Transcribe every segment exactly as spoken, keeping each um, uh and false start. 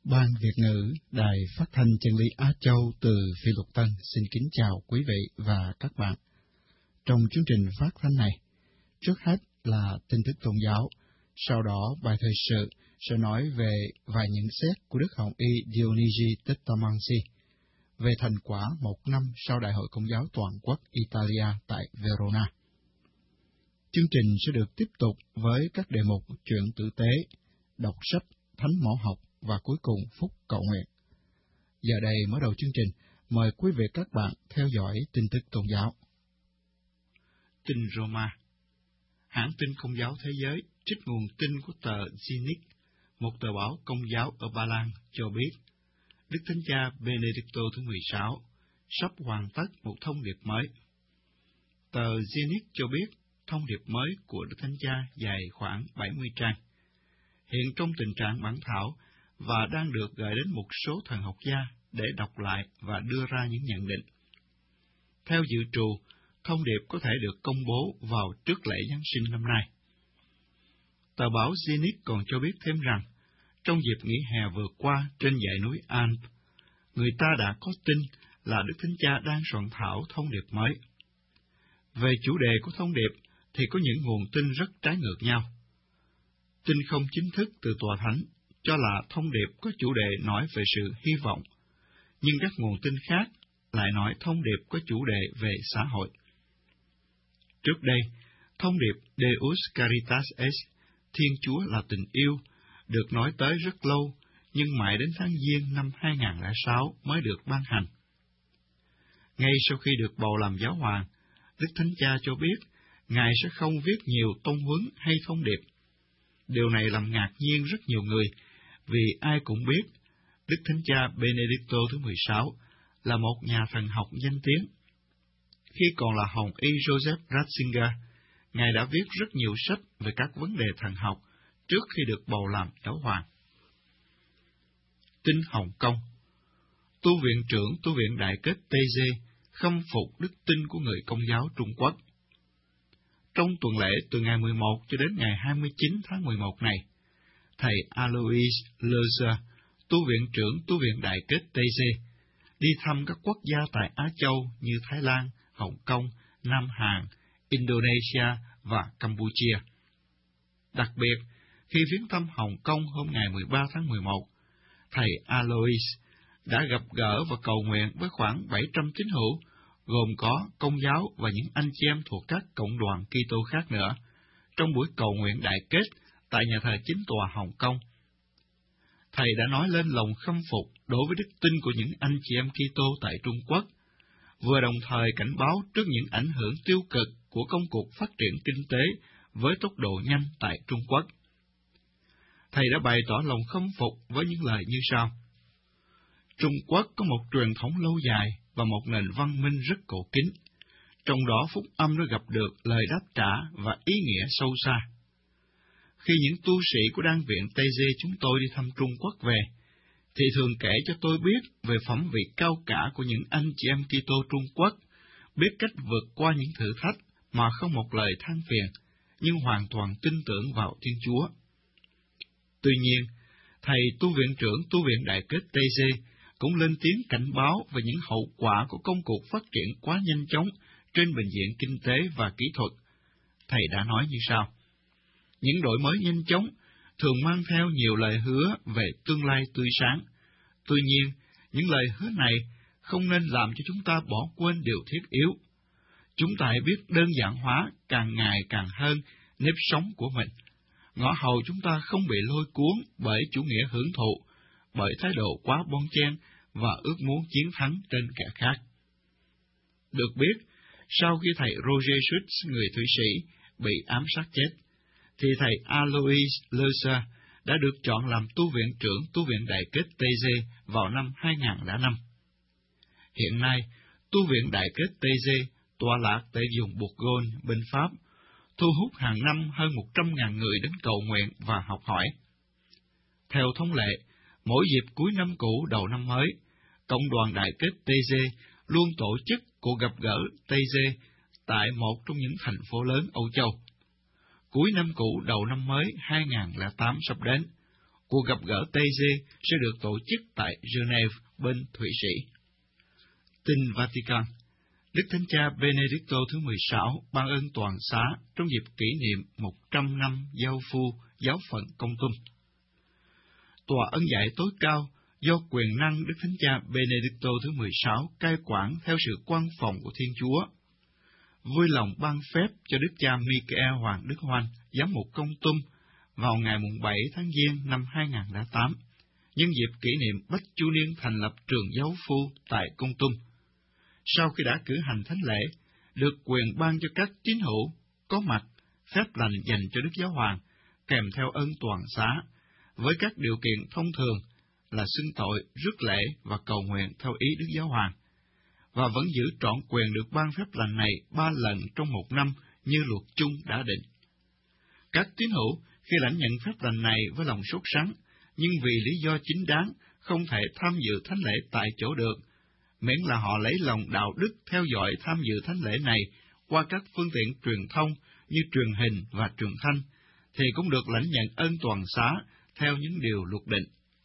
Ban Việt ngữ Đài Phát thanh Chân lý Á Châu từ Phi Luật Tân xin kính chào quý vị và các bạn. Trong chương trình phát thanh này, trước hết là tin tức tôn giáo, sau đó bài thời sự sẽ nói về vài nhận xét của Đức Hồng Y Dionigi Tettamansi về thành quả một năm sau Đại hội Công giáo Toàn quốc Italia tại Verona. Chương trình sẽ được tiếp tục với các đề mục chuyện tử tế, đọc sách, thánh mẫu học và cuối cùng phúc cầu nguyện. Giờ đây mở đầu chương trình, mời quý vị các bạn theo dõi tin tức tôn giáo. Tin Roma. Hãng tin Công giáo Thế giới trích nguồn tin của tờ Zenit, một tờ báo Công giáo ở Ba Lan, cho biết Đức Thánh Cha Benedicto thứ mười sáu sắp hoàn tất một thông điệp mới. Tờ Zenit cho biết thông điệp mới của Đức Thánh Cha dài khoảng bảy mươi trang, hiện trong tình trạng bản thảo và đang được gửi đến một số thần học gia để đọc lại và đưa ra những nhận định. Theo dự trù, thông điệp có thể được công bố vào trước lễ Giáng sinh năm nay. Tờ báo Zenit còn cho biết thêm rằng, trong dịp nghỉ hè vừa qua trên dãy núi Alp, người ta đã có tin là Đức Thánh Cha đang soạn thảo thông điệp mới. Về chủ đề của thông điệp thì có những nguồn tin rất trái ngược nhau. Tin không chính thức từ Tòa Thánh cho là thông điệp có chủ đề nói về sự hy vọng, nhưng các nguồn tin khác lại nói thông điệp có chủ đề về xã hội. Trước đây, thông điệp Deus Caritas Est, Thiên Chúa là tình yêu, được nói tới rất lâu, nhưng mãi đến tháng Giêng năm hai nghìn không trăm lẻ sáu mới được ban hành. Ngay sau khi được bầu làm giáo hoàng, Đức Thánh Cha cho biết Ngài sẽ không viết nhiều tông huấn hay thông điệp. Điều này làm ngạc nhiên rất nhiều người, vì ai cũng biết Đức Thánh Cha Benedicto thứ mười sáu là một nhà thần học danh tiếng. Khi còn là Hồng Y Joseph Ratzinger, Ngài đã viết rất nhiều sách về các vấn đề thần học trước khi được bầu làm giáo hoàng. Tin Hồng Kông. Tu viện trưởng Tu viện Đại kết tê giê khâm phục đức tin của người Công giáo Trung Quốc. Trong tuần lễ từ ngày mười một cho đến ngày hai mươi chín tháng mười một này, thầy Alois Lerzer, tu viện trưởng Tu viện Đại kết tê giê, đi thăm các quốc gia tại Á Châu như Thái Lan, Hồng Kông, Nam Hàn, Indonesia và Campuchia. Đặc biệt, khi viếng thăm Hồng Kông hôm ngày mười ba tháng mười một, thầy Alois đã gặp gỡ và cầu nguyện với khoảng bảy trăm tín hữu, gồm có Công giáo và những anh chị em thuộc các cộng đoàn Kitô khác nữa, trong buổi cầu nguyện đại kết tại nhà thờ chính tòa Hồng Kông. Thầy đã nói lên lòng khâm phục đối với đức tin của những anh chị em Kitô tại Trung Quốc, vừa đồng thời cảnh báo trước những ảnh hưởng tiêu cực của công cuộc phát triển kinh tế với tốc độ nhanh tại Trung Quốc. Thầy đã bày tỏ lòng khâm phục với những lời như sau: Trung Quốc có một truyền thống lâu dài và một nền văn minh rất cổ kính, trong đó phúc âm đã gặp được lời đáp trả và ý nghĩa sâu xa. Khi những tu sĩ của Đan viện tê giê chúng tôi đi thăm Trung Quốc về, thì thường kể cho tôi biết về phẩm vị cao cả của những anh chị em Kitô Trung Quốc, biết cách vượt qua những thử thách mà không một lời than phiền, nhưng hoàn toàn tin tưởng vào Thiên Chúa. Tuy nhiên, thầy tu viện trưởng Tu viện Đại kết tê giê cũng lên tiếng cảnh báo về những hậu quả của công cuộc phát triển quá nhanh chóng trên bình diện kinh tế và kỹ thuật. Thầy đã nói như sau: những đổi mới nhanh chóng thường mang theo nhiều lời hứa về tương lai tươi sáng. Tuy nhiên, những lời hứa này không nên làm cho chúng ta bỏ quên điều thiết yếu. Chúng ta hãy biết đơn giản hóa càng ngày càng hơn nếp sống của mình, ngõ hầu chúng ta không bị lôi cuốn bởi chủ nghĩa hưởng thụ, bởi thái độ quá bon chen và ước muốn chiến thắng trên kẻ khác. Được biết, sau khi thầy Roger Schutz, người Thụy Sĩ, bị ám sát chết, thì thầy Alois Lerzer đã được chọn làm tu viện trưởng Tu viện Đại kết tê giê vào năm hai nghìn không trăm lẻ năm. Hiện nay, Tu viện Đại kết tê giê tọa lạc tại vùng Bourgogne, bên Pháp, thu hút hàng năm hơn một trăm nghìn người đến cầu nguyện và học hỏi. Theo thông lệ, mỗi dịp cuối năm cũ đầu năm mới, Cộng đoàn Đại kết tê giê luôn tổ chức cuộc gặp gỡ tê giê tại một trong những thành phố lớn Âu Châu. Cuối năm cũ đầu năm mới hai nghìn không trăm lẻ tám sắp đến, Cuộc gặp gỡ tê giê sẽ được tổ chức tại Geneva, bên Thụy Sĩ. Tin Vatican. Đức Thánh Cha Benedicto thứ mười sáu ban ơn toàn xá trong dịp kỷ niệm một trăm năm giao phu giáo phận công tum. Tòa ân dạy tối cao do quyền năng Đức Thánh Cha Benedicto thứ mười sáu cai quản theo sự quan phòng của Thiên Chúa, vui lòng ban phép cho Đức cha Michael Hoàng Đức Hoan, giám mục công tum, vào ngày bảy tháng Giêng năm hai nghìn không trăm lẻ tám, nhân dịp kỷ niệm bách chu niên thành lập trường giáo phu tại công tum. Sau khi đã cử hành thánh lễ, được quyền ban cho các tín hữu có mặt phép lành dành cho Đức Giáo Hoàng, kèm theo ơn toàn xá, với các điều kiện thông thường là xưng tội, rước lễ và cầu nguyện theo ý Đức Giáo Hoàng, và vẫn giữ trọn quyền được ban phép lành này ba lần trong một năm như luật chung đã định. Các tín hữu khi lãnh nhận phép lành này với lòng sốt sắng, nhưng vì lý do chính đáng không thể tham dự thánh lễ tại chỗ được, miễn là họ lấy lòng đạo đức theo dõi tham dự thánh lễ này qua các phương tiện truyền thông như truyền hình và truyền thanh, thì cũng được lãnh nhận ơn toàn xá theo những điều luật định.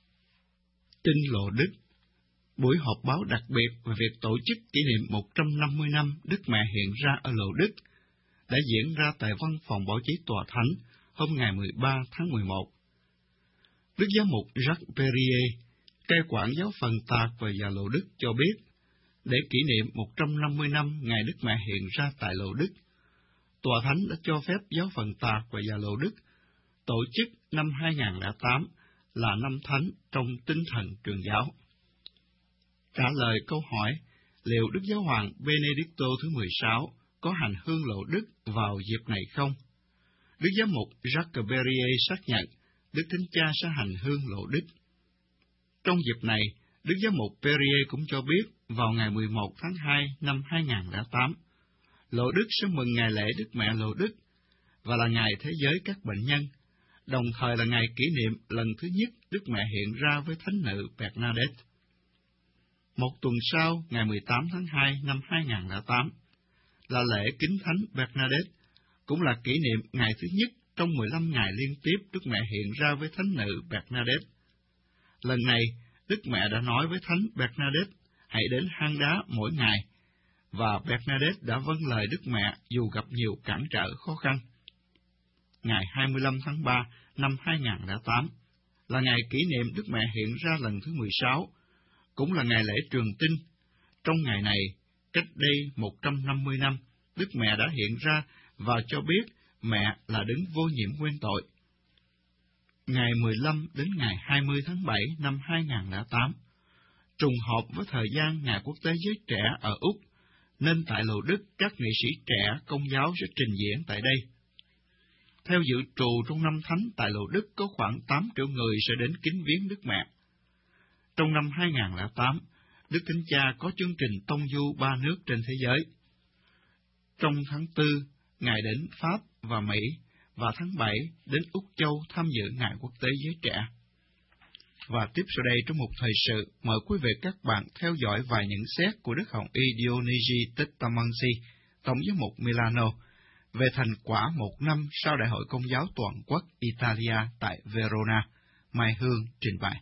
Tin Lộ Đức. Buổi họp báo đặc biệt về việc tổ chức kỷ niệm một trăm năm mươi năm Đức Mẹ hiện ra ở Lộ Đức đã diễn ra tại văn phòng báo chí Tòa Thánh hôm ngày mười ba tháng mười một. Đức Giám mục Jacques Perrier, cai quản giáo phận Tạc và Già Lộ Đức cho biết, để kỷ niệm một trăm năm mươi năm ngày Đức Mẹ hiện ra tại Lộ Đức, Tòa Thánh đã cho phép giáo phận Tạc và Già Lộ Đức tổ chức năm hai nghìn không trăm lẻ tám là năm thánh trong tinh thần truyền giáo. Trả lời câu hỏi liệu Đức Giáo hoàng Benedicto thứ mười sáu có hành hương Lộ Đức vào dịp này không, Đức Giám mục Jacques Perrier xác nhận Đức Thánh Cha sẽ hành hương Lộ Đức. Trong dịp này, Đức Giám mục Perrier cũng cho biết vào ngày mười một tháng hai năm hai nghìn không trăm lẻ tám, Lộ Đức sẽ mừng ngày lễ Đức Mẹ Lộ Đức và là ngày thế giới các bệnh nhân, đồng thời là ngày kỷ niệm lần thứ nhất Đức Mẹ hiện ra với Thánh nữ Bernadette. Một tuần sau, ngày mười tám tháng hai năm hai nghìn không trăm lẻ tám, là lễ kính Thánh Bernadette, cũng là kỷ niệm ngày thứ nhất trong mười lăm ngày liên tiếp Đức Mẹ hiện ra với Thánh nữ Bernadette. Lần này, Đức Mẹ đã nói với Thánh Bernadette hãy đến hang đá mỗi ngày, và Bernadette đã vâng lời Đức Mẹ dù gặp nhiều cản trở khó khăn. Ngày hai mươi lăm tháng ba năm hai nghìn không trăm lẻ tám là ngày kỷ niệm Đức Mẹ hiện ra lần thứ mười sáu, cũng là ngày lễ truyền tin. Trong ngày này, cách đây một trăm năm mươi năm, Đức Mẹ đã hiện ra và cho biết Mẹ là đấng vô nhiễm nguyên tội. Ngày mười lăm đến ngày hai mươi tháng bảy năm hai nghìn không trăm lẻ tám, trùng hợp với thời gian Ngày Quốc tế Giới Trẻ ở Úc, nên tại Lộ Đức các nghệ sĩ trẻ Công giáo sẽ trình diễn tại đây. Theo dự trù trong năm thánh tại Lộ Đức có khoảng tám triệu người sẽ đến kính viếng Đức Mẹ. Trong năm hai nghìn không trăm lẻ tám, Đức Thánh Cha có chương trình tông du ba nước trên thế giới. Trong tháng tư, Ngài đến Pháp và Mỹ, và tháng bảy đến Úc Châu tham dự Ngày Quốc tế Giới Trẻ. Và tiếp sau đây trong một thời sự, mời quý vị các bạn theo dõi vài nhận xét của Đức Hồng Y Dionigi Tettamanzi, Tổng giám mục Milano, về thành quả một năm sau Đại hội Công giáo Toàn quốc Italia tại Verona. Mai Hương trình bày.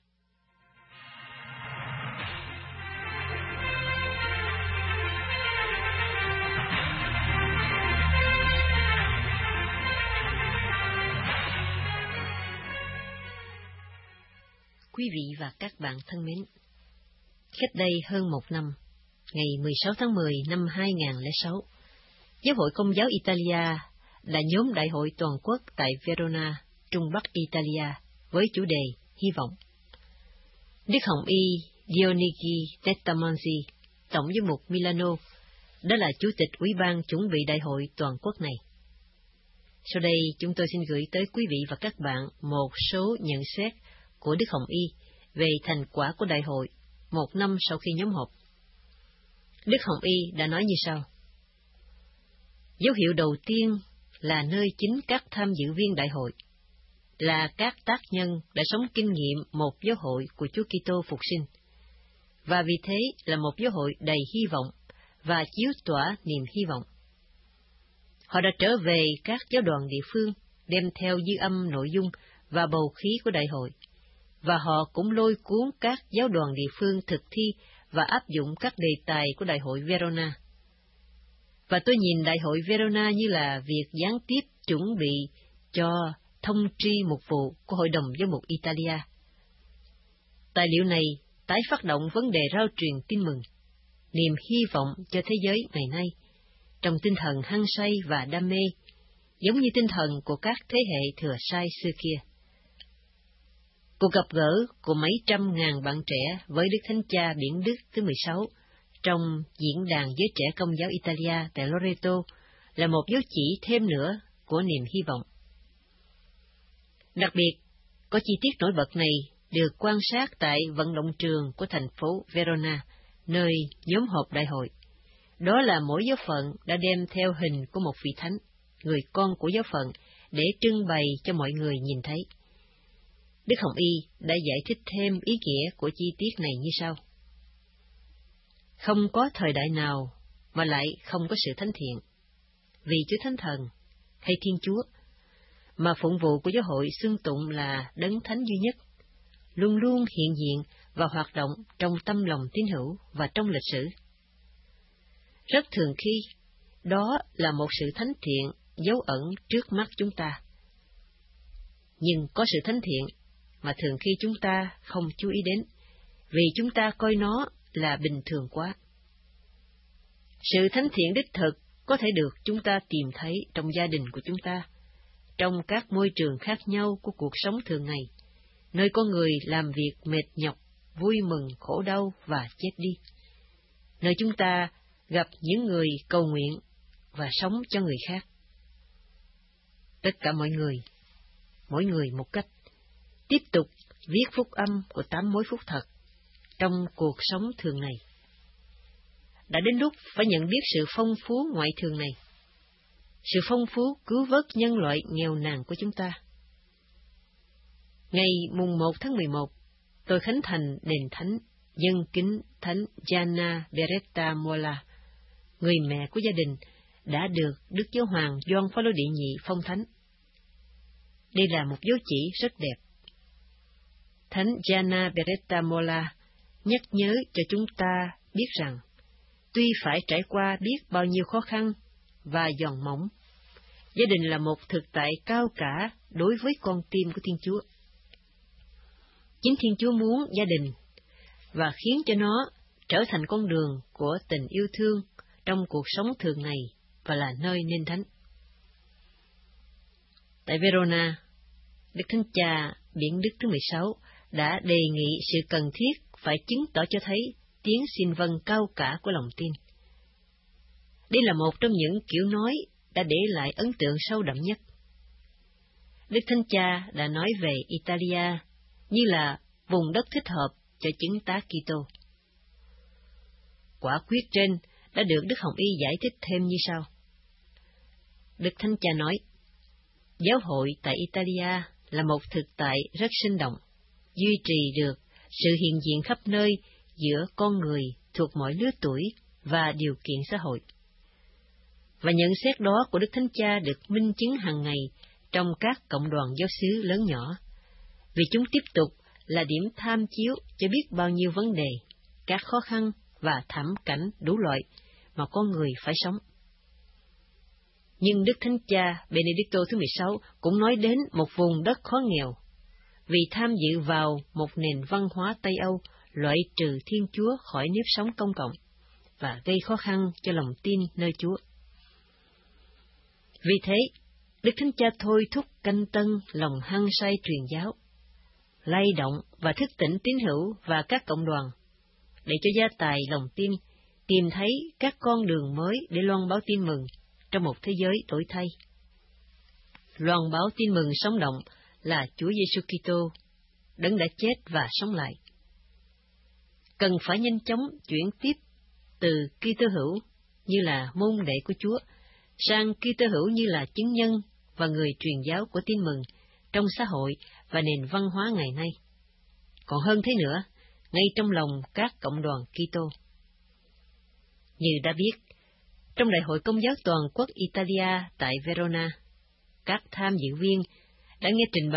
Quý vị và các bạn thân mến, cách đây hơn một năm, ngày mười sáu tháng mười năm hai nghìn không trăm lẻ sáu, Giáo hội Công giáo Italia đã nhóm đại hội toàn quốc tại Verona, Trung Bắc Italia, với chủ đề Hy vọng. Đức Hồng Y Dionigi Tettamanzi, Tổng giám mục Milano, đã là chủ tịch Ủy ban chuẩn bị đại hội toàn quốc này. Sau đây chúng tôi xin gửi tới quý vị và các bạn một số nhận xét của Đức Hồng Y về thành quả của đại hội một năm sau khi nhóm họp. Đức Hồng Y đã nói như sau: dấu hiệu đầu tiên là nơi chính các tham dự viên đại hội là các tác nhân đã sống kinh nghiệm một giáo hội của Chúa Kitô phục sinh, và vì thế là một giáo hội đầy hy vọng và chiếu tỏa niềm hy vọng. Họ đã trở về các giáo đoàn địa phương, đem theo dư âm nội dung và bầu khí của đại hội, và họ cũng lôi cuốn các giáo đoàn địa phương thực thi và áp dụng các đề tài của đại hội Verona. Và tôi nhìn đại hội Verona như là việc gián tiếp chuẩn bị cho thông tri mục vụ của Hội đồng Giám mục Italia. Tài liệu này tái phát động vấn đề rao truyền tin mừng, niềm hy vọng cho thế giới ngày nay, trong tinh thần hăng say và đam mê, giống như tinh thần của các thế hệ thừa sai xưa kia. Cuộc gặp gỡ của mấy trăm ngàn bạn trẻ với Đức Thánh Cha Biển Đức thứ mười sáu trong diễn đàn giới trẻ Công giáo Italia tại Loreto là một dấu chỉ thêm nữa của niềm hy vọng. Đặc biệt, có chi tiết nổi bật này được quan sát tại vận động trường của thành phố Verona, nơi nhóm họp đại hội. Đó là mỗi giáo phận đã đem theo hình của một vị thánh, người con của giáo phận, để trưng bày cho mọi người nhìn thấy. Đức Hồng Y đã giải thích thêm ý nghĩa của chi tiết này như sau. Không có thời đại nào mà lại không có sự thánh thiện, vì Chúa Thánh Thần hay Thiên Chúa, mà phụng vụ của giáo hội xưng tụng là Đấng Thánh duy nhất, luôn luôn hiện diện và hoạt động trong tâm lòng tín hữu và trong lịch sử. Rất thường khi, đó là một sự thánh thiện dấu ẩn trước mắt chúng ta. Nhưng có sự thánh thiện mà thường khi chúng ta không chú ý đến, vì chúng ta coi nó là bình thường quá. Sự thánh thiện đích thực có thể được chúng ta tìm thấy trong gia đình của chúng ta, trong các môi trường khác nhau của cuộc sống thường ngày, nơi con người làm việc mệt nhọc, vui mừng, khổ đau và chết đi, nơi chúng ta gặp những người cầu nguyện và sống cho người khác. Tất cả mọi người, mỗi người một cách, tiếp tục viết phúc âm của tám mối phúc thật trong cuộc sống thường này. Đã đến lúc phải nhận biết sự phong phú ngoại thường này, sự phong phú cứu vớt nhân loại nghèo nàn của chúng ta. Ngày mùng một tháng mười một, tôi khánh thành đền thánh dân kính Thánh Gianna Beretta Molla, người mẹ của gia đình, đã được Đức Giáo hoàng Gioan Phaolô đệ nhị phong thánh. Đây là một dấu chỉ rất đẹp. Thánh Gianna Beretta Molla nhắc nhớ cho chúng ta biết rằng, tuy phải trải qua biết bao nhiêu khó khăn và giòn mỏng, gia đình là một thực tại cao cả đối với con tim của Thiên Chúa. Chính Thiên Chúa muốn gia đình và khiến cho nó trở thành con đường của tình yêu thương trong cuộc sống thường ngày và là nơi nên thánh. Tại Verona, Đức Thánh Cha Biển Đức thứ mười sáu đã đề nghị sự cần thiết phải chứng tỏ cho thấy tiếng xin vâng cao cả của lòng tin. Đây là một trong những kiểu nói đã để lại ấn tượng sâu đậm nhất. Đức Thánh Cha đã nói về Italia như là vùng đất thích hợp cho chứng tá Kitô. Quả quyết trên đã được Đức Hồng Y giải thích thêm như sau. Đức Thánh Cha nói, giáo hội tại Italia là một thực tại rất sinh động, duy trì được sự hiện diện khắp nơi giữa con người thuộc mọi lứa tuổi và điều kiện xã hội. Và nhận xét đó của Đức Thánh Cha được minh chứng hàng ngày trong các cộng đoàn giáo xứ lớn nhỏ, vì chúng tiếp tục là điểm tham chiếu cho biết bao nhiêu vấn đề, các khó khăn và thảm cảnh đủ loại mà con người phải sống. Nhưng Đức Thánh Cha Benedicto thứ mười sáu cũng nói đến một vùng đất khó nghèo, vì tham dự vào một nền văn hóa Tây Âu loại trừ Thiên Chúa khỏi nếp sống công cộng và gây khó khăn cho lòng tin nơi Chúa. Vì thế, Đức Thánh Cha thôi thúc canh tân lòng hăng say truyền giáo, lay động và thức tỉnh tín hữu và các cộng đoàn, để cho gia tài lòng tin tìm thấy các con đường mới để loan báo tin mừng trong một thế giới đổi thay. Loan báo tin mừng sống động là Chúa Giêsu Kitô, Đấng đã chết và sống lại. Cần phải nhanh chóng chuyển tiếp từ Kitô hữu như là môn đệ của Chúa sang Kitô hữu như là chứng nhân và người truyền giáo của tin mừng trong xã hội và nền văn hóa ngày nay. Còn hơn thế nữa, ngay trong lòng các cộng đoàn Kitô. Như đã biết, trong Đại hội Công giáo Toàn quốc Italia tại Verona, các tham dự viên đã nghe trình bày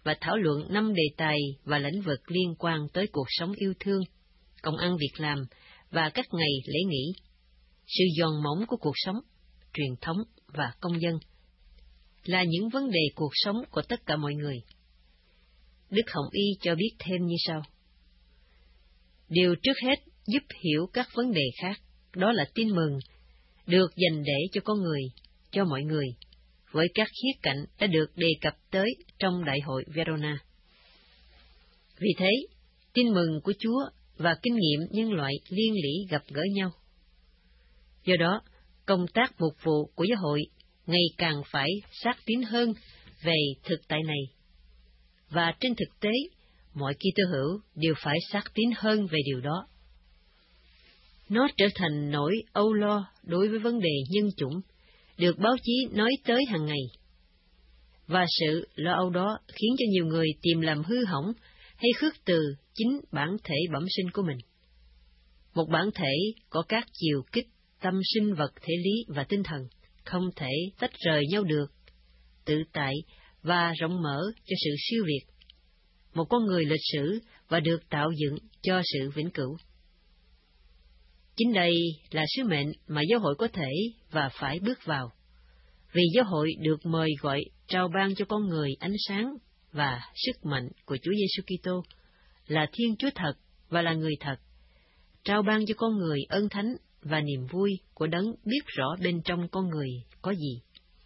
và thảo luận năm đề tài và lĩnh vực liên quan tới cuộc sống yêu thương, công ăn việc làm và các ngày lễ nghỉ, sự giòn mỏng của cuộc sống, truyền thống và công dân, là những vấn đề cuộc sống của tất cả mọi người. Đức Hồng Y cho biết thêm như sau. Điều trước hết giúp hiểu các vấn đề khác, đó là tin mừng, được dành để cho con người, cho mọi người, với các khía cạnh đã được đề cập tới trong Đại hội Verona. Vì thế, tin mừng của Chúa và kinh nghiệm nhân loại liên lỉ gặp gỡ nhau. Do đó, công tác mục vụ của giáo hội ngày càng phải xác tín hơn về thực tại này. Và trên thực tế, mọi Kitô hữu đều phải xác tín hơn về điều đó. Nó trở thành nỗi âu lo đối với vấn đề nhân chủng, được báo chí nói tới hàng ngày. Và sự lo âu đó khiến cho nhiều người tìm làm hư hỏng hay khước từ chính bản thể bẩm sinh của mình. Một bản thể có các chiều kích tâm sinh vật thể lý và tinh thần, không thể tách rời nhau được, tự tại và rộng mở cho sự siêu việt. Một con người lịch sử và được tạo dựng cho sự vĩnh cửu. Chính đây là sứ mệnh mà giáo hội có thể và phải bước vào, vì giáo hội được mời gọi trao ban cho con người ánh sáng và sức mạnh của Chúa Giêsu Kitô, là Thiên Chúa thật và là người thật, trao ban cho con người ơn thánh và niềm vui của đấng biết rõ bên trong con người có gì.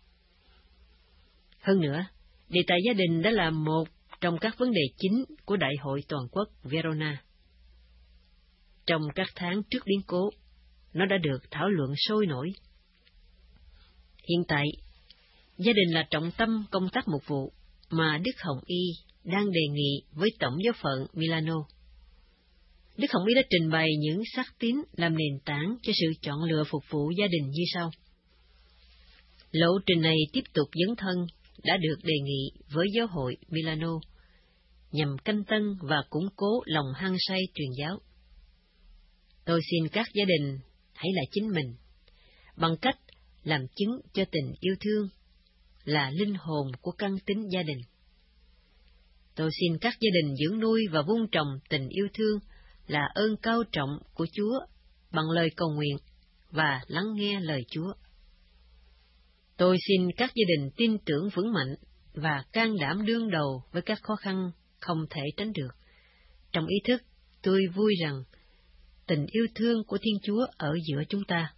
Hơn nữa, đề tài gia đình đã là một trong các vấn đề chính của Đại hội Toàn quốc Verona. Trong các tháng trước biến cố, nó đã được thảo luận sôi nổi. Hiện tại, gia đình là trọng tâm công tác mục vụ mà Đức Hồng Y đang đề nghị với Tổng giáo phận Milano. Đức Hồng Y đã trình bày những xác tín làm nền tảng cho sự chọn lựa phục vụ gia đình như sau. Lộ trình này tiếp tục dấn thân đã được đề nghị với giáo hội Milano, nhằm canh tân và củng cố lòng hăng say truyền giáo. Tôi xin các gia đình hãy là chính mình, bằng cách làm chứng cho tình yêu thương, là linh hồn của căn tính gia đình. Tôi xin các gia đình dưỡng nuôi và vun trồng tình yêu thương, là ơn cao trọng của Chúa, bằng lời cầu nguyện và lắng nghe lời Chúa. Tôi xin các gia đình tin tưởng vững mạnh và can đảm đương đầu với các khó khăn không thể tránh được, trong ý thức tôi vui rằng tình yêu thương của Thiên Chúa ở giữa chúng ta.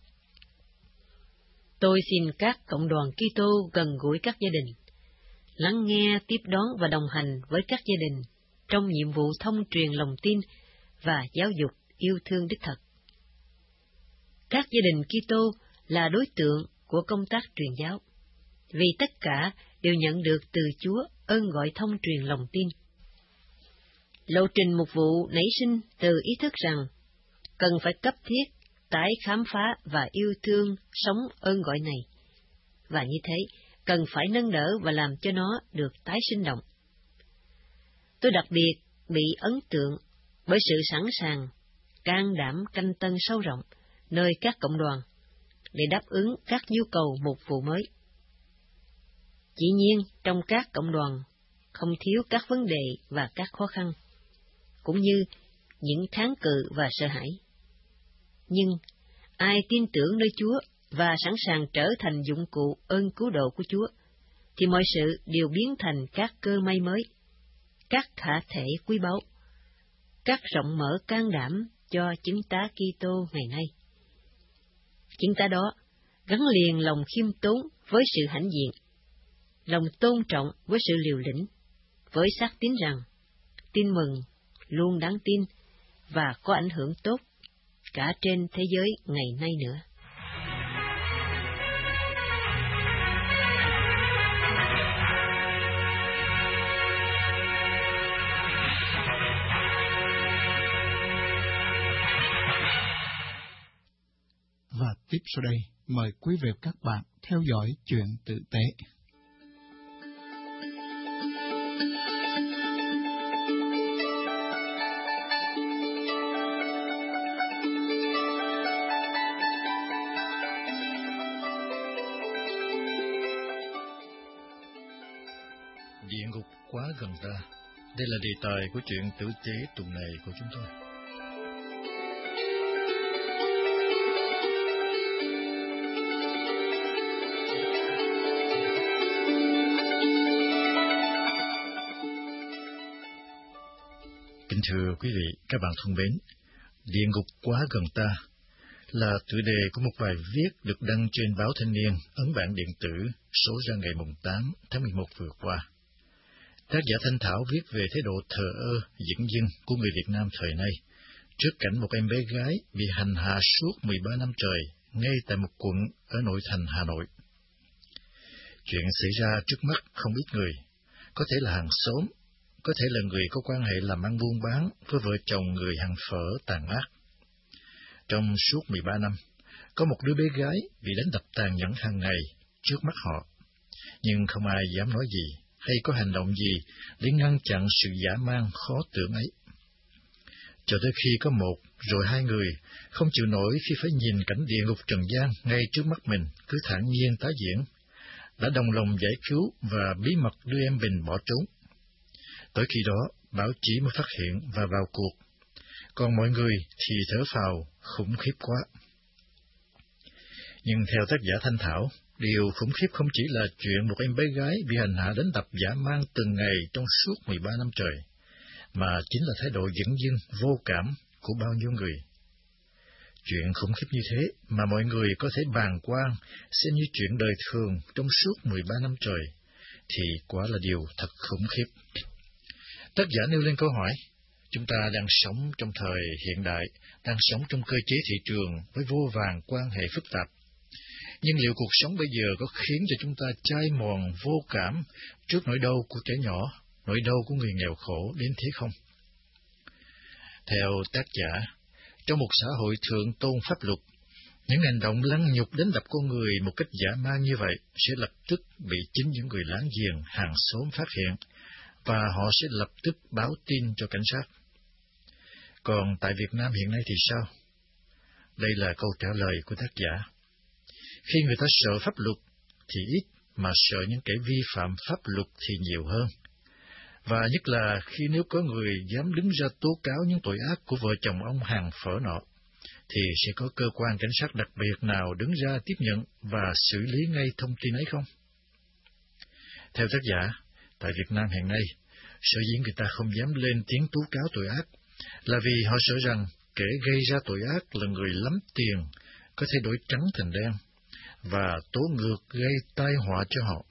Tôi xin các cộng đoàn Kitô gần gũi các gia đình, lắng nghe, tiếp đón và đồng hành với các gia đình trong nhiệm vụ thông truyền lòng tin và giáo dục yêu thương đích thực. Các gia đình Kitô là đối tượng của công tác truyền giáo, vì tất cả đều nhận được từ Chúa ơn gọi thông truyền lòng tin. Lộ trình mục vụ nảy sinh từ ý thức rằng cần phải cấp thiết tái khám phá và yêu thương sống ơn gọi này, và như thế cần phải nâng đỡ và làm cho nó được tái sinh động. Tôi đặc biệt bị ấn tượng bởi sự sẵn sàng, can đảm canh tân sâu rộng nơi các cộng đoàn để đáp ứng các nhu cầu mục vụ mới. Dĩ nhiên, trong các cộng đoàn không thiếu các vấn đề và các khó khăn, cũng như những kháng cự và sợ hãi. Nhưng ai tin tưởng nơi Chúa và sẵn sàng trở thành dụng cụ ơn cứu độ của Chúa, thì mọi sự đều biến thành các cơ may mới, các khả thể quý báu, các rộng mở can đảm cho chứng tá Kitô ngày nay. Chứng tá đó gắn liền lòng khiêm tốn với sự hãnh diện, lòng tôn trọng với sự liều lĩnh, với xác tín rằng tin mừng luôn đáng tin và có ảnh hưởng tốt cả trên thế giới ngày nay nữa. Và tiếp sau đây, mời quý vị và các bạn theo dõi chuyện tử tế. Địa ngục quá gần ta. Đây là đề tài của chuyện tử tế tuần này của chúng tôi. Kính thưa quý vị, các bạn thân mến, địa ngục quá gần ta là tựa đề của một bài viết được đăng trên báo Thanh niên, ấn bản điện tử, số ra ngày tám tháng mười một vừa qua. Tác giả Thanh Thảo viết về thái độ thờ ơ, dửng dưng của người Việt Nam thời nay, trước cảnh một em bé gái bị hành hạ suốt mười ba năm trời, ngay tại một quận ở nội thành Hà Nội. Chuyện xảy ra trước mắt không ít người, có thể là hàng xóm, có thể là người có quan hệ làm ăn buôn bán với vợ chồng người hàng phở tàn ác. Trong suốt mười ba năm, có một đứa bé gái bị đánh đập tàn nhẫn hàng ngày trước mắt họ, nhưng không ai dám nói gì hay có hành động gì để ngăn chặn sự dã man khó tưởng ấy. Cho tới khi có một, rồi hai người không chịu nổi khi phải nhìn cảnh địa ngục trần gian ngay trước mắt mình cứ thản nhiên tái diễn, đã đồng lòng giải cứu và bí mật đưa em Bình bỏ trốn. Tới khi đó, báo chí mới phát hiện và vào cuộc, còn mọi người thì thở phào khủng khiếp quá. Nhưng theo tác giả Thanh Thảo, điều khủng khiếp không chỉ là chuyện một em bé gái bị hành hạ đánh đập dã man từng ngày trong suốt mười ba năm trời, mà chính là thái độ dửng dưng, vô cảm của bao nhiêu người. Chuyện khủng khiếp như thế mà mọi người có thể bàng quan xem như chuyện đời thường trong suốt mười ba năm trời, thì quả là điều thật khủng khiếp. Tác giả nêu lên câu hỏi, chúng ta đang sống trong thời hiện đại, đang sống trong cơ chế thị trường với vô vàn quan hệ phức tạp. Nhưng liệu cuộc sống bây giờ có khiến cho chúng ta chai mòn vô cảm trước nỗi đau của trẻ nhỏ, nỗi đau của người nghèo khổ đến thế không? Theo tác giả, trong một xã hội thượng tôn pháp luật, những hành động lăng nhục đánh đập con người một cách dã man như vậy sẽ lập tức bị chính những người láng giềng, hàng xóm phát hiện, và họ sẽ lập tức báo tin cho cảnh sát. Còn tại Việt Nam hiện nay thì sao? Đây là câu trả lời của tác giả. Khi người ta sợ pháp luật thì ít, mà sợ những kẻ vi phạm pháp luật thì nhiều hơn. Và nhất là khi nếu có người dám đứng ra tố cáo những tội ác của vợ chồng ông hàng phở nọ, thì sẽ có cơ quan cảnh sát đặc biệt nào đứng ra tiếp nhận và xử lý ngay thông tin ấy không? Theo tác giả, tại Việt Nam hiện nay, sở dĩ người ta không dám lên tiếng tố cáo tội ác là vì họ sợ rằng kẻ gây ra tội ác là người lắm tiền, có thể đổi trắng thành đen, và tố ngược gây tai họa cho họ.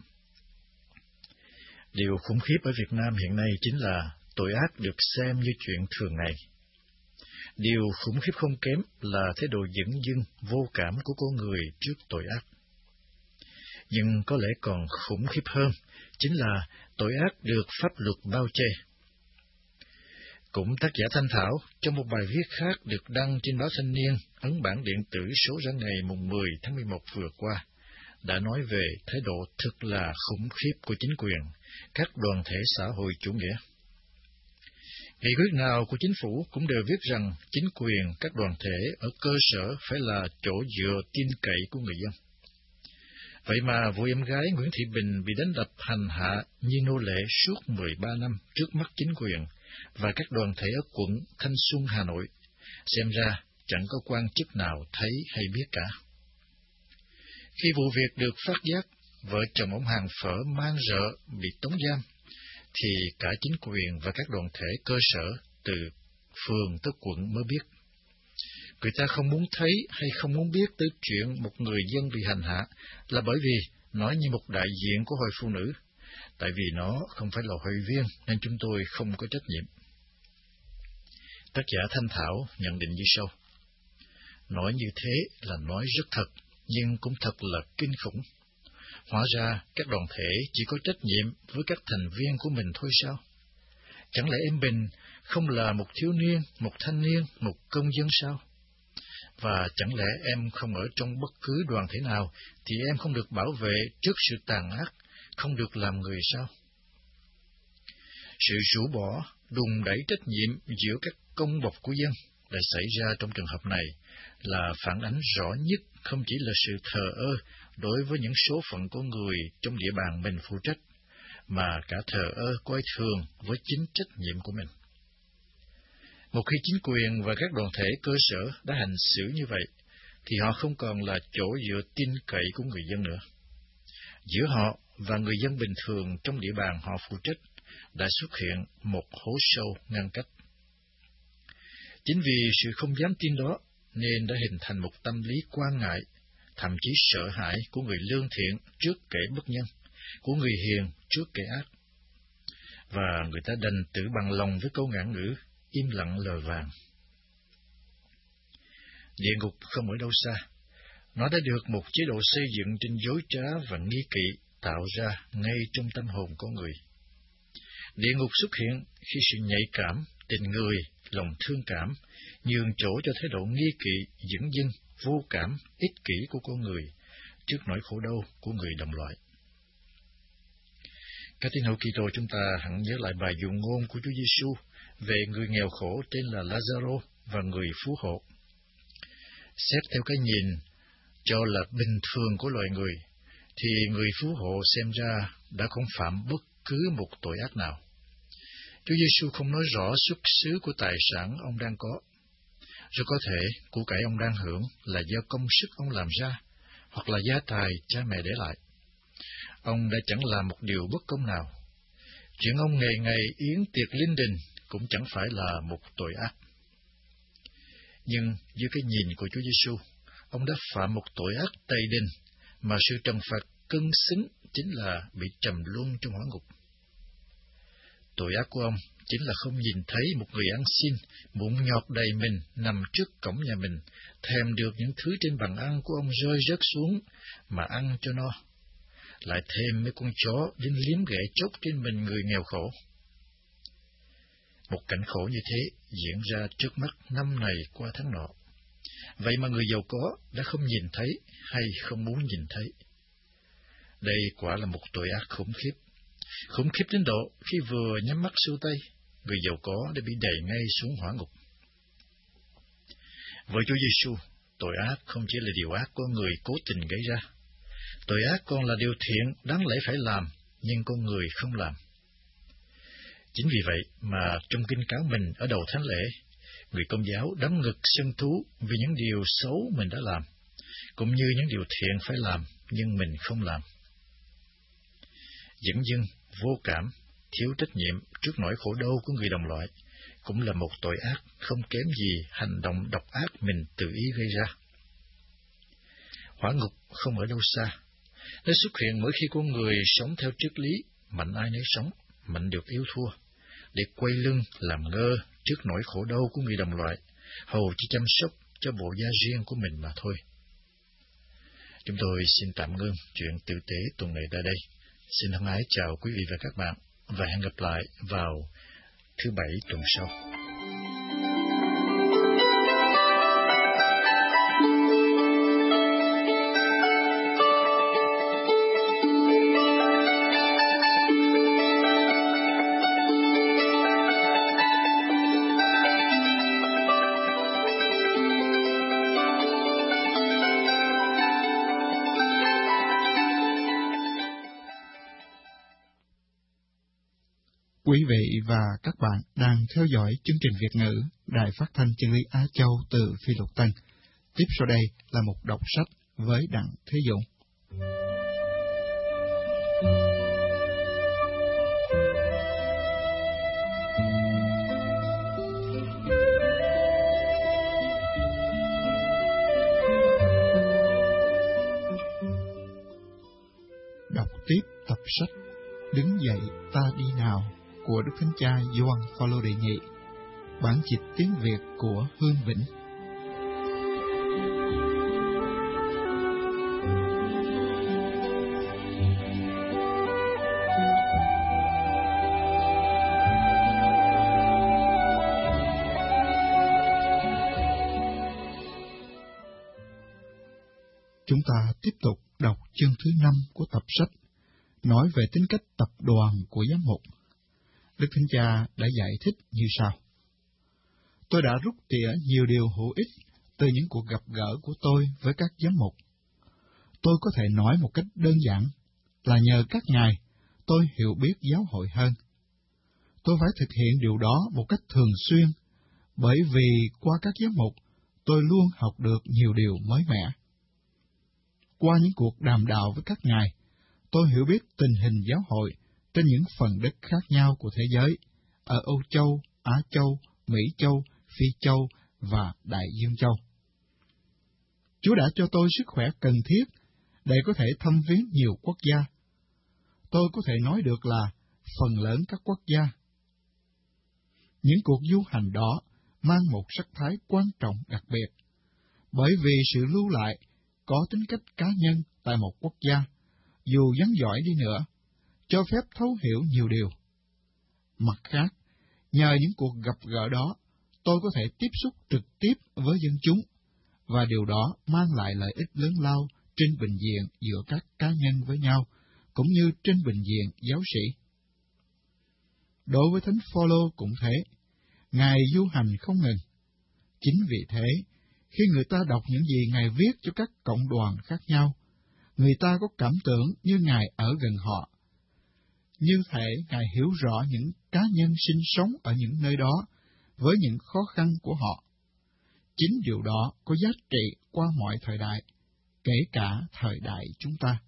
Điều khủng khiếp ở Việt Nam hiện nay chính là tội ác được xem như chuyện thường ngày. Điều khủng khiếp không kém là thái độ dửng dưng, vô cảm của con người trước tội ác. Nhưng có lẽ còn khủng khiếp hơn chính là tội ác được pháp luật bao che. Cũng tác giả Thanh Thảo, trong một bài viết khác được đăng trên báo Thanh niên, ấn bản điện tử số ra ngày mười tháng mười một vừa qua, đã nói về thái độ thật là khủng khiếp của chính quyền, các đoàn thể xã hội chủ nghĩa. Nghị quyết nào của chính phủ cũng đều viết rằng chính quyền, các đoàn thể ở cơ sở phải là chỗ dựa tin cậy của người dân. Vậy mà vụ em gái Nguyễn Thị Bình bị đánh đập hành hạ như nô lệ suốt mười ba năm trước mắt chính quyền và các đoàn thể ở quận Thanh Xuân, Hà Nội, xem ra chẳng có quan chức nào thấy hay biết cả. Khi vụ việc được phát giác, vợ chồng ông hàng phở man rợ bị tống giam, thì cả chính quyền và các đoàn thể cơ sở từ phường tới quận mới biết. Người ta không muốn thấy hay không muốn biết tới chuyện một người dân bị hành hạ là bởi vì nói như một đại diện của hội phụ nữ, tại vì nó không phải là hội viên nên chúng tôi không có trách nhiệm. Tác giả Thanh Thảo nhận định như sau. Nói như thế là nói rất thật, nhưng cũng thật là kinh khủng. Hóa ra các đoàn thể chỉ có trách nhiệm với các thành viên của mình thôi sao? Chẳng lẽ em Bình không là một thiếu niên, một thanh niên, một công dân sao? Và chẳng lẽ em không ở trong bất cứ đoàn thể nào thì em không được bảo vệ trước sự tàn ác, không được làm người sao? Sự rũ bỏ, đùn đẩy trách nhiệm giữa các công bộc của dân đã xảy ra trong trường hợp này là phản ánh rõ nhất không chỉ là sự thờ ơ đối với những số phận của người trong địa bàn mình phụ trách, mà cả thờ ơ coi thường với chính trách nhiệm của mình. Một khi chính quyền và các đoàn thể cơ sở đã hành xử như vậy, thì họ không còn là chỗ dựa tin cậy của người dân nữa. Giữa họ và người dân bình thường trong địa bàn họ phụ trách đã xuất hiện một hố sâu ngăn cách. Chính vì sự không dám tin đó nên đã hình thành một tâm lý quan ngại, thậm chí sợ hãi của người lương thiện trước kẻ bất nhân, của người hiền trước kẻ ác. Và người ta đành tự bằng lòng với câu ngạn ngữ, im lặng lời vàng. Địa ngục không ở đâu xa. Nó đã được một chế độ xây dựng trên dối trá và nghi kỵ tạo ra ngay trong tâm hồn con người. Địa ngục xuất hiện khi sự nhạy cảm, tình người, lòng thương cảm nhường chỗ cho thái độ nghi kỵ, dửng dưng, vô cảm, ích kỷ của con người trước nỗi khổ đau của người đồng loại. Các tín hữu Kitô, chúng ta hẳn nhớ lại bài dụ ngôn của Chúa Giêsu về người nghèo khổ tên là Lazaro và người phú hộ. Xét theo cái nhìn cho là bình thường của loài người, thì người phú hộ xem ra đã không phạm bất cứ một tội ác nào. Chúa Giêsu không nói rõ xuất xứ của tài sản ông đang có. Rất có thể của cải ông đang hưởng là do công sức ông làm ra, hoặc là gia tài cha mẹ để lại. Ông đã chẳng làm một điều bất công nào. Chuyện ông ngày ngày yến tiệc linh đình cũng chẳng phải là một tội ác. Nhưng dưới cái nhìn của Chúa Giêsu, ông đã phạm một tội ác tày đình, mà sự trừng phạt cân xứng chính là bị trầm luân trong hỏa ngục. Tội ác của ông chính là không nhìn thấy một người ăn xin, bụng nhọt đầy mình nằm trước cổng nhà mình, thèm được những thứ trên bàn ăn của ông rơi rớt xuống, mà ăn cho no. Lại thêm mấy con chó đến liếm ghẻ chốc trên mình người nghèo khổ. Một cảnh khổ như thế diễn ra trước mắt năm này qua tháng nọ. Vậy mà người giàu có đã không nhìn thấy hay không muốn nhìn thấy. Đây quả là một tội ác khủng khiếp. Khủng khiếp đến độ khi vừa nhắm mắt xuôi tay, người giàu có đã bị đẩy ngay xuống hỏa ngục. Với Chúa Giêsu, tội ác không chỉ là điều ác con người cố tình gây ra. Tội ác còn là điều thiện đáng lẽ phải làm, nhưng con người không làm. Chính vì vậy mà trong kinh cáo mình ở đầu thánh lễ, người Công giáo đấm ngực sân thú vì những điều xấu mình đã làm, cũng như những điều thiện phải làm nhưng mình không làm. Dửng dưng, vô cảm, thiếu trách nhiệm trước nỗi khổ đau của người đồng loại cũng là một tội ác không kém gì hành động độc ác mình tự ý gây ra. Hỏa ngục không ở đâu xa. Nó xuất hiện mỗi khi con người sống theo triết lý mạnh ai nấy sống, mạnh được yếu thua, để quay lưng làm ngơ trước nỗi khổ đau của người đồng loại, hầu chỉ chăm sóc cho bộ da riêng của mình mà thôi. Chúng tôi xin tạm ngưng chuyện tử tế tuần này tại đây. Xin thân ái chào quý vị và các bạn, và hẹn gặp lại vào thứ Bảy tuần sau. Quý vị và các bạn đang theo dõi chương trình Việt ngữ Đài Phát thanh Chân lý Á Châu từ Phi Luật Tân. Tiếp sau đây là một đọc sách với Đặng Thế Dũng. Đọc tiếp tập sách Đứng dậy ta đi nào của Đức Thánh Cha Gioan Phaolô đệ nhị, bản dịch tiếng Việt của Hương Vĩnh. Chúng ta tiếp tục đọc chương thứ năm của tập sách, nói về tính cách tập đoàn của giám mục. Đức Thánh Cha đã giải thích như sau. Tôi đã rút tỉa nhiều điều hữu ích từ những cuộc gặp gỡ của tôi với các giám mục. Tôi có thể nói một cách đơn giản là nhờ các ngài, tôi hiểu biết giáo hội hơn. Tôi phải thực hiện điều đó một cách thường xuyên, bởi vì qua các giám mục, tôi luôn học được nhiều điều mới mẻ. Qua những cuộc đàm đạo với các ngài, tôi hiểu biết tình hình giáo hội trên những phần đất khác nhau của thế giới, ở Âu Châu, Á Châu, Mỹ Châu, Phi Châu và Đại Dương Châu. Chúa đã cho tôi sức khỏe cần thiết để có thể thăm viếng nhiều quốc gia. Tôi có thể nói được là phần lớn các quốc gia. Những cuộc du hành đó mang một sắc thái quan trọng đặc biệt, bởi vì sự lưu lại có tính cách cá nhân tại một quốc gia, dù vắn giỏi đi nữa, cho phép thấu hiểu nhiều điều. Mặt khác, nhờ những cuộc gặp gỡ đó, tôi có thể tiếp xúc trực tiếp với dân chúng, và điều đó mang lại lợi ích lớn lao trên bình diện giữa các cá nhân với nhau, cũng như trên bình diện giáo sĩ. Đối với Thánh Phaolô cũng thế, Ngài du hành không ngừng. Chính vì thế, khi người ta đọc những gì Ngài viết cho các cộng đoàn khác nhau, người ta có cảm tưởng như Ngài ở gần họ. Như thể Ngài hiểu rõ những cá nhân sinh sống ở những nơi đó với những khó khăn của họ. Chính điều đó có giá trị qua mọi thời đại, kể cả thời đại chúng ta.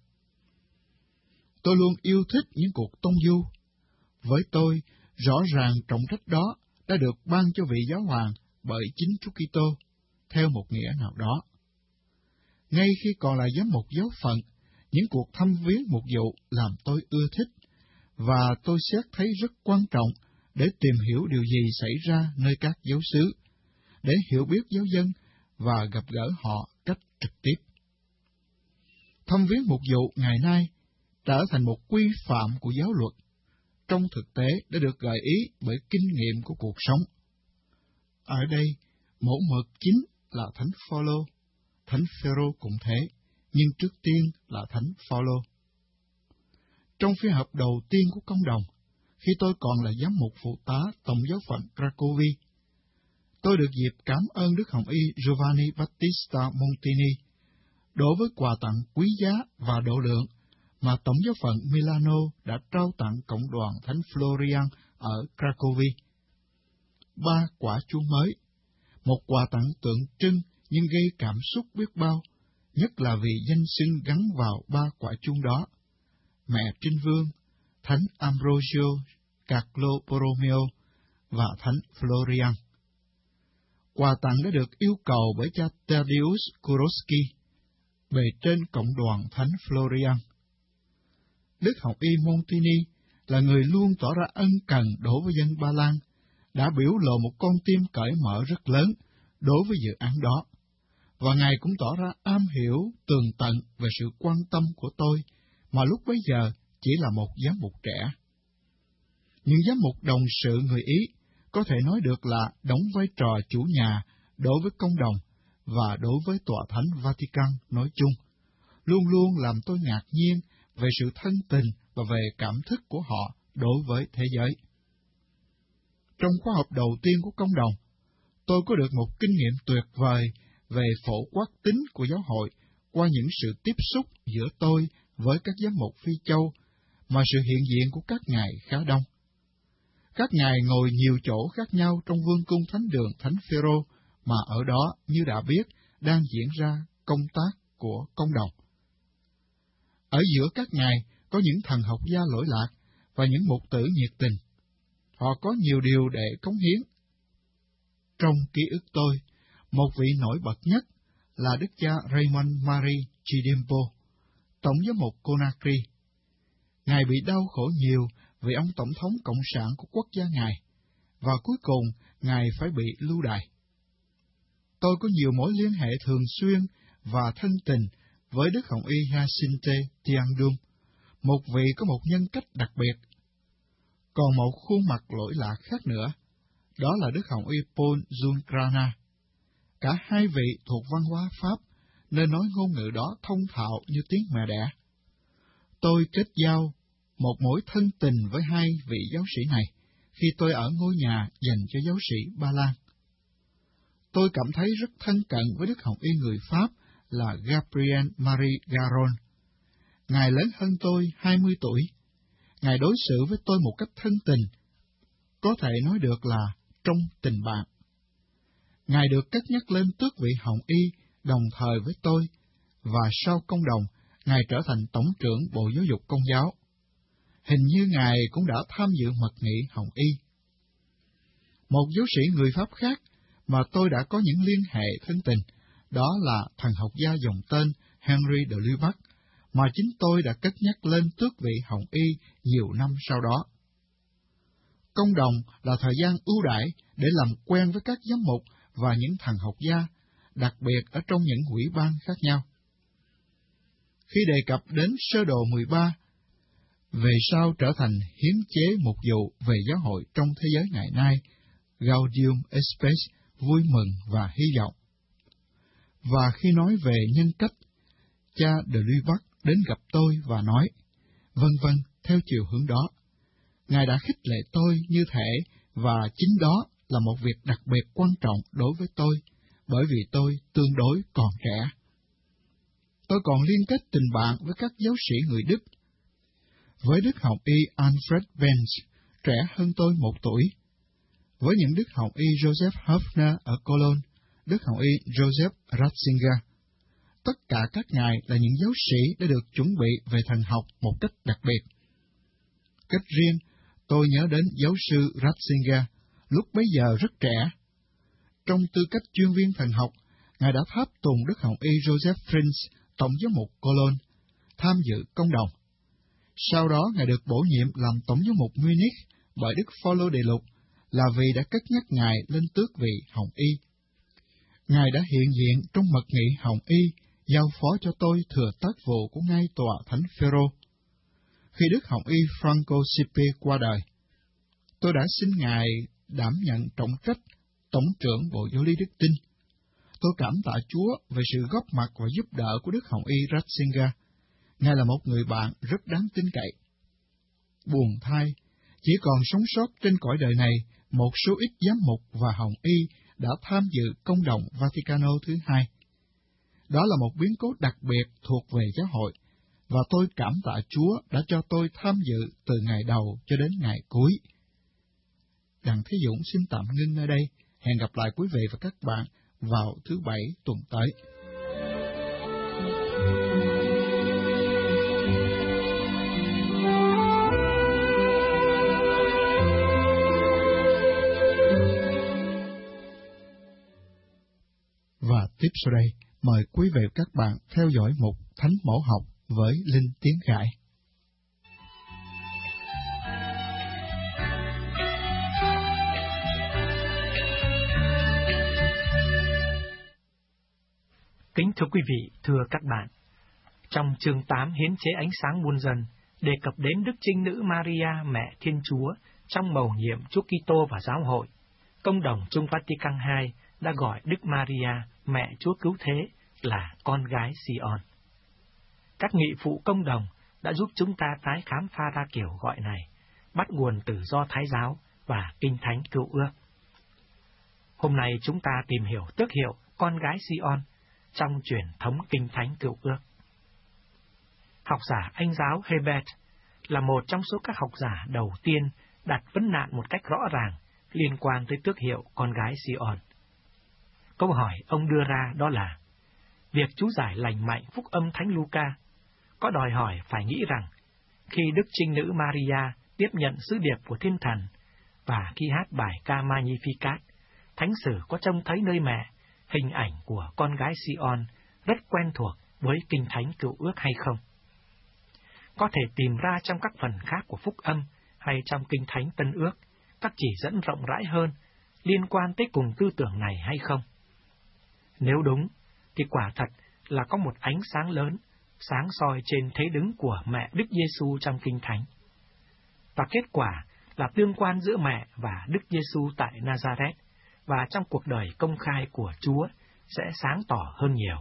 Tôi luôn yêu thích những cuộc tông du. Với tôi, rõ ràng trọng trách đó đã được ban cho vị giáo hoàng bởi chính Chúa Kitô, theo một nghĩa nào đó. Ngay khi còn là giám mục giáo phận, những cuộc thăm viếng mục vụ làm tôi ưa thích, và tôi xét thấy rất quan trọng để tìm hiểu điều gì xảy ra nơi các giáo xứ, để hiểu biết giáo dân và gặp gỡ họ cách trực tiếp. Thăm viếng mục vụ ngày nay trở thành một quy phạm của giáo luật, trong thực tế đã được gợi ý bởi kinh nghiệm của cuộc sống. Ở đây, mẫu mực chính là Thánh Phaolô, Thánh Phêrô cũng thế, nhưng trước tiên là Thánh Phaolô. Trong phiên họp đầu tiên của công đồng, khi tôi còn là giám mục phụ tá Tổng giáo phận Cracovia, tôi được dịp cảm ơn Đức Hồng Y Giovanni Battista Montini đối với quà tặng quý giá và độ lượng mà Tổng giáo phận Milano đã trao tặng cộng đoàn Thánh Florian ở Cracovia. Ba quả chuông mới, một quà tặng tượng trưng nhưng gây cảm xúc biết bao, nhất là vì danh xưng gắn vào ba quả chuông đó: Mẹ Trinh Vương, Thánh Ambrosio Carlo Borromeo và Thánh Florian. Quà tặng đã được yêu cầu bởi cha Tadeusz Kurowski, bề trên cộng đoàn Thánh Florian. Đức Học Y Montini là người luôn tỏ ra ân cần đối với dân Ba Lan, đã biểu lộ một con tim cởi mở rất lớn đối với dự án đó, và Ngài cũng tỏ ra am hiểu tường tận về sự quan tâm của tôi, mà lúc bấy giờ chỉ là một giám mục trẻ. Những giám mục đồng sự người Ý có thể nói được là đóng vai trò chủ nhà đối với công đồng và đối với Tòa Thánh Vatican nói chung, luôn luôn làm tôi ngạc nhiên về sự thân tình và về cảm thức của họ đối với thế giới. Trong khóa học đầu tiên của công đồng, tôi có được một kinh nghiệm tuyệt vời về phổ quát tính của giáo hội qua những sự tiếp xúc giữa tôi với các giám mục Phi Châu, mà sự hiện diện của các ngài khá đông. Các ngài ngồi nhiều chỗ khác nhau trong vương cung thánh đường Thánh Phêrô, mà ở đó, như đã biết, đang diễn ra công tác của công đồng. Ở giữa các ngài có những thần học gia lỗi lạc và những mục tử nhiệt tình. Họ có nhiều điều để cống hiến. Trong ký ức tôi, một vị nổi bật nhất là Đức cha Raymond Marie Chidempo, Tổng giám mục Conakry. Ngài bị đau khổ nhiều vì ông Tổng thống Cộng sản của quốc gia Ngài, và cuối cùng Ngài phải bị lưu đày. Tôi có nhiều mối liên hệ thường xuyên và thân tình với Đức Hồng Y Hyacinthe Thiandum, một vị có một nhân cách đặc biệt. Còn một khuôn mặt lỗi lạc khác nữa, đó là Đức Hồng Y Paul Junkrana. Cả hai vị thuộc văn hóa Pháp, nên nói ngôn ngữ đó thông thạo như tiếng mẹ đẻ. Tôi kết giao một mối thân tình với hai vị giáo sĩ này khi tôi ở ngôi nhà dành cho giáo sĩ Ba Lan. Tôi cảm thấy rất thân cận với Đức Hồng Y người Pháp là Gabriel Marie Garon. Ngài lớn hơn tôi hai mươi tuổi. Ngài đối xử với tôi một cách thân tình, có thể nói được là trong tình bạn. Ngài được cất nhắc lên tước vị hồng y đồng thời với tôi, và sau công đồng, Ngài trở thành Tổng trưởng Bộ Giáo dục Công giáo. Hình như Ngài cũng đã tham dự mật nghị hồng y. Một giáo sĩ người Pháp khác mà tôi đã có những liên hệ thân tình, đó là thần học gia dòng tên Henry de Lubac, mà chính tôi đã cất nhắc lên tước vị hồng y nhiều năm sau đó. Công đồng là thời gian ưu đãi để làm quen với các giám mục và những thần học gia, đặc biệt ở trong những ủy ban khác nhau. Khi đề cập đến sơ đồ mười ba, về sau trở thành hiến chế mục vụ về giáo hội trong thế giới ngày nay, Gaudium et Spes, vui mừng và hy vọng. Và khi nói về nhân cách, cha de Lubac đến gặp tôi và nói, vân vân, theo chiều hướng đó. Ngài đã khích lệ tôi như thể, và chính đó là một việc đặc biệt quan trọng đối với tôi, bởi vì tôi tương đối còn trẻ. Tôi còn liên kết tình bạn với các giáo sĩ người Đức. Với Đức Hồng Y Alfred Benz, trẻ hơn tôi một tuổi. Với những Đức Hồng Y Joseph Höfner ở Cologne, Đức Hồng Y Joseph Ratzinger. Tất cả các ngài là những giáo sĩ đã được chuẩn bị về thần học một cách đặc biệt. Cách riêng, tôi nhớ đến giáo sư Ratzinger, lúc bấy giờ rất trẻ. Trong tư cách chuyên viên thần học, ngài đã tháp tùng Đức Hồng Y Joseph Prinz, Tổng giám mục Cologne, tham dự công đồng. Sau đó, ngài được bổ nhiệm làm Tổng giám mục Munich bởi Đức Phaolô Đệ Lục, là vì đã cất nhắc ngài lên tước vị hồng y. Ngài đã hiện diện trong mật nghị hồng y, giao phó cho tôi thừa tác vụ của ngai tòa Thánh Phêrô. Khi Đức Hồng Y Franco Sipe qua đời, tôi đã xin ngài đảm nhận trọng trách Tổng trưởng Bộ Giáo lý Đức Tin. Tôi cảm tạ Chúa về sự góp mặt và giúp đỡ của Đức Hồng Y Ratzinger. Ngài là một người bạn rất đáng tin cậy. Buồn thay, chỉ còn sống sót trên cõi đời này một số ít giám mục và hồng y đã tham dự công đồng Vaticano thứ hai. Đó là một biến cố đặc biệt thuộc về giáo hội, và tôi cảm tạ Chúa đã cho tôi tham dự từ ngày đầu cho đến ngày cuối. Đặng Thế Dũng xin tạm ngưng nơi đây. Hẹn gặp lại quý vị và các bạn vào thứ Bảy tuần tới. Và tiếp sau đây, mời quý vị và các bạn theo dõi mục Thánh Mẫu Học với Linh Tiến Khải. Kính thưa quý vị, thưa các bạn, trong chương tám Hiến chế ánh sáng muôn dân, đề cập đến Đức Trinh Nữ Maria, Mẹ Thiên Chúa, trong mầu nhiệm Chúa Kitô và Giáo hội, Công đồng Trung Vatican hai đã gọi Đức Maria, Mẹ Chúa Cứu Thế, là con gái Sion. Các nghị phụ công đồng đã giúp chúng ta tái khám phá ra kiểu gọi này, bắt nguồn từ Do Thái giáo và Kinh Thánh Cựu Ước. Hôm nay chúng ta tìm hiểu tước hiệu con gái Sion trong truyền thống Kinh Thánh Cựu Ước. Học giả Anh giáo Hebert là một trong số các học giả đầu tiên đặt vấn nạn một cách rõ ràng liên quan tới tước hiệu con gái Sion. Câu hỏi ông đưa ra đó là, việc chú giải lành mạnh phúc âm Thánh Luca có đòi hỏi phải nghĩ rằng, khi Đức Trinh Nữ Maria tiếp nhận sứ điệp của Thiên Thần, và khi hát bài ca Magnificat, Thánh sử có trông thấy nơi mẹ hình ảnh của con gái Sion rất quen thuộc với Kinh Thánh Cựu Ước hay không? Có thể tìm ra trong các phần khác của phúc âm hay trong Kinh Thánh Tân Ước các chỉ dẫn rộng rãi hơn liên quan tới cùng tư tưởng này hay không? Nếu đúng, thì quả thật là có một ánh sáng lớn, sáng soi trên thế đứng của mẹ Đức Giêsu trong Kinh Thánh. Và kết quả là tương quan giữa mẹ và Đức Giêsu tại Nazareth và trong cuộc đời công khai của Chúa sẽ sáng tỏ hơn nhiều.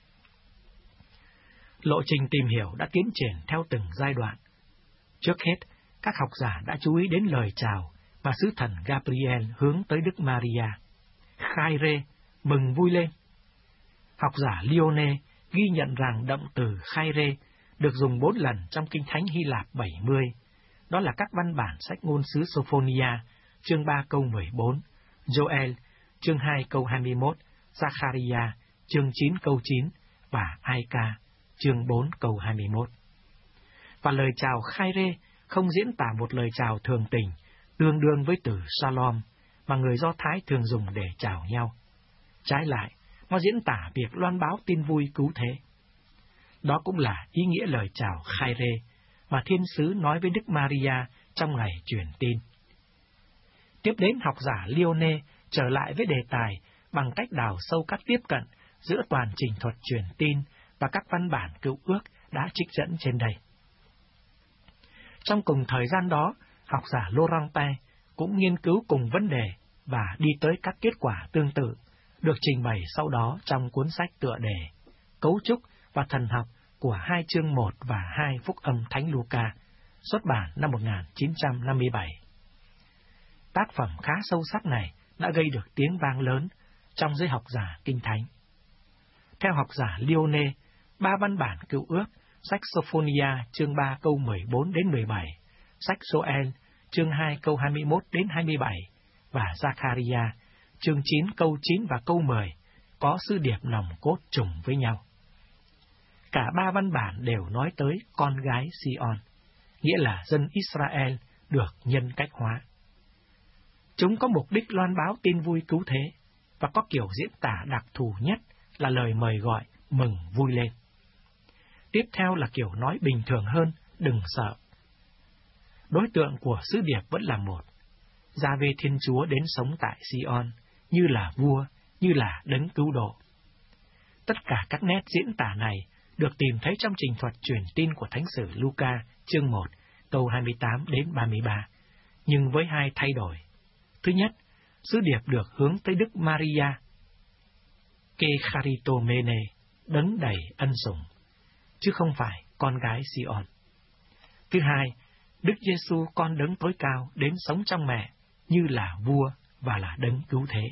Lộ trình tìm hiểu đã tiến triển theo từng giai đoạn. Trước hết, các học giả đã chú ý đến lời chào mà sứ thần Gabriel hướng tới Đức Maria. Khaire, mừng vui lên. Học giả Lione ghi nhận rằng động từ Khaire được dùng bốn lần trong Kinh Thánh Hy Lạp bảy mươi, đó là các văn bản sách ngôn sứ Sophonia, chương ba câu mười bốn, Joel, chương hai câu hai mươi mốt, Zachariah, chương chín câu chín, và Ai-ca, chương bốn câu hai mươi mốt. Và lời chào khai rê không diễn tả một lời chào thường tình, tương đương với từ Shalom, mà người Do Thái thường dùng để chào nhau. Trái lại, nó diễn tả việc loan báo tin vui cứu thế. Đó cũng là ý nghĩa lời chào khai rê mà thiên sứ nói với Đức Maria trong ngày truyền tin. Tiếp đến, học giả Lione trở lại với đề tài bằng cách đào sâu các tiếp cận giữa toàn trình thuật truyền tin và các văn bản cựu ước đã trích dẫn trên đây. Trong cùng thời gian đó, học giả Laurentin cũng nghiên cứu cùng vấn đề và đi tới các kết quả tương tự, được trình bày sau đó trong cuốn sách tựa đề Cấu trúc và thần học của hai chương một và hai Phúc âm Thánh Luca, xuất bản năm một nghìn chín trăm năm mươi bảy. Tác phẩm khá sâu sắc này đã gây được tiếng vang lớn trong giới học giả Kinh Thánh. Theo học giả Lione, ba văn bản cựu ước, sách Sophonia chương ba câu mười bốn đến mười bảy, sách Joel chương hai câu hai mươi mốt đến hai mươi bảy và Zachariah chương chín câu chín và câu mười có sứ điệp nòng cốt trùng với nhau. Cả ba văn bản đều nói tới con gái Sion, nghĩa là dân Israel được nhân cách hóa. Chúng có mục đích loan báo tin vui cứu thế và có kiểu diễn tả đặc thù nhất là lời mời gọi mừng vui lên. Tiếp theo là kiểu nói bình thường hơn, đừng sợ. Đối tượng của sứ điệp vẫn là một, Gia-vê Thiên Chúa đến sống tại Sion, như là vua, như là đấng cứu độ. Tất cả các nét diễn tả này được tìm thấy trong trình thuật truyền tin của Thánh sử Luca, chương một, câu hai mươi tám đến ba mươi ba, nhưng với hai thay đổi. Thứ nhất, sứ điệp được hướng tới Đức Maria, Ke Charitomene, đấng đầy ân sủng, chứ không phải con gái Sion. Thứ hai, Đức Giêsu con đấng tối cao đến sống trong mẹ, như là vua và là đấng cứu thế.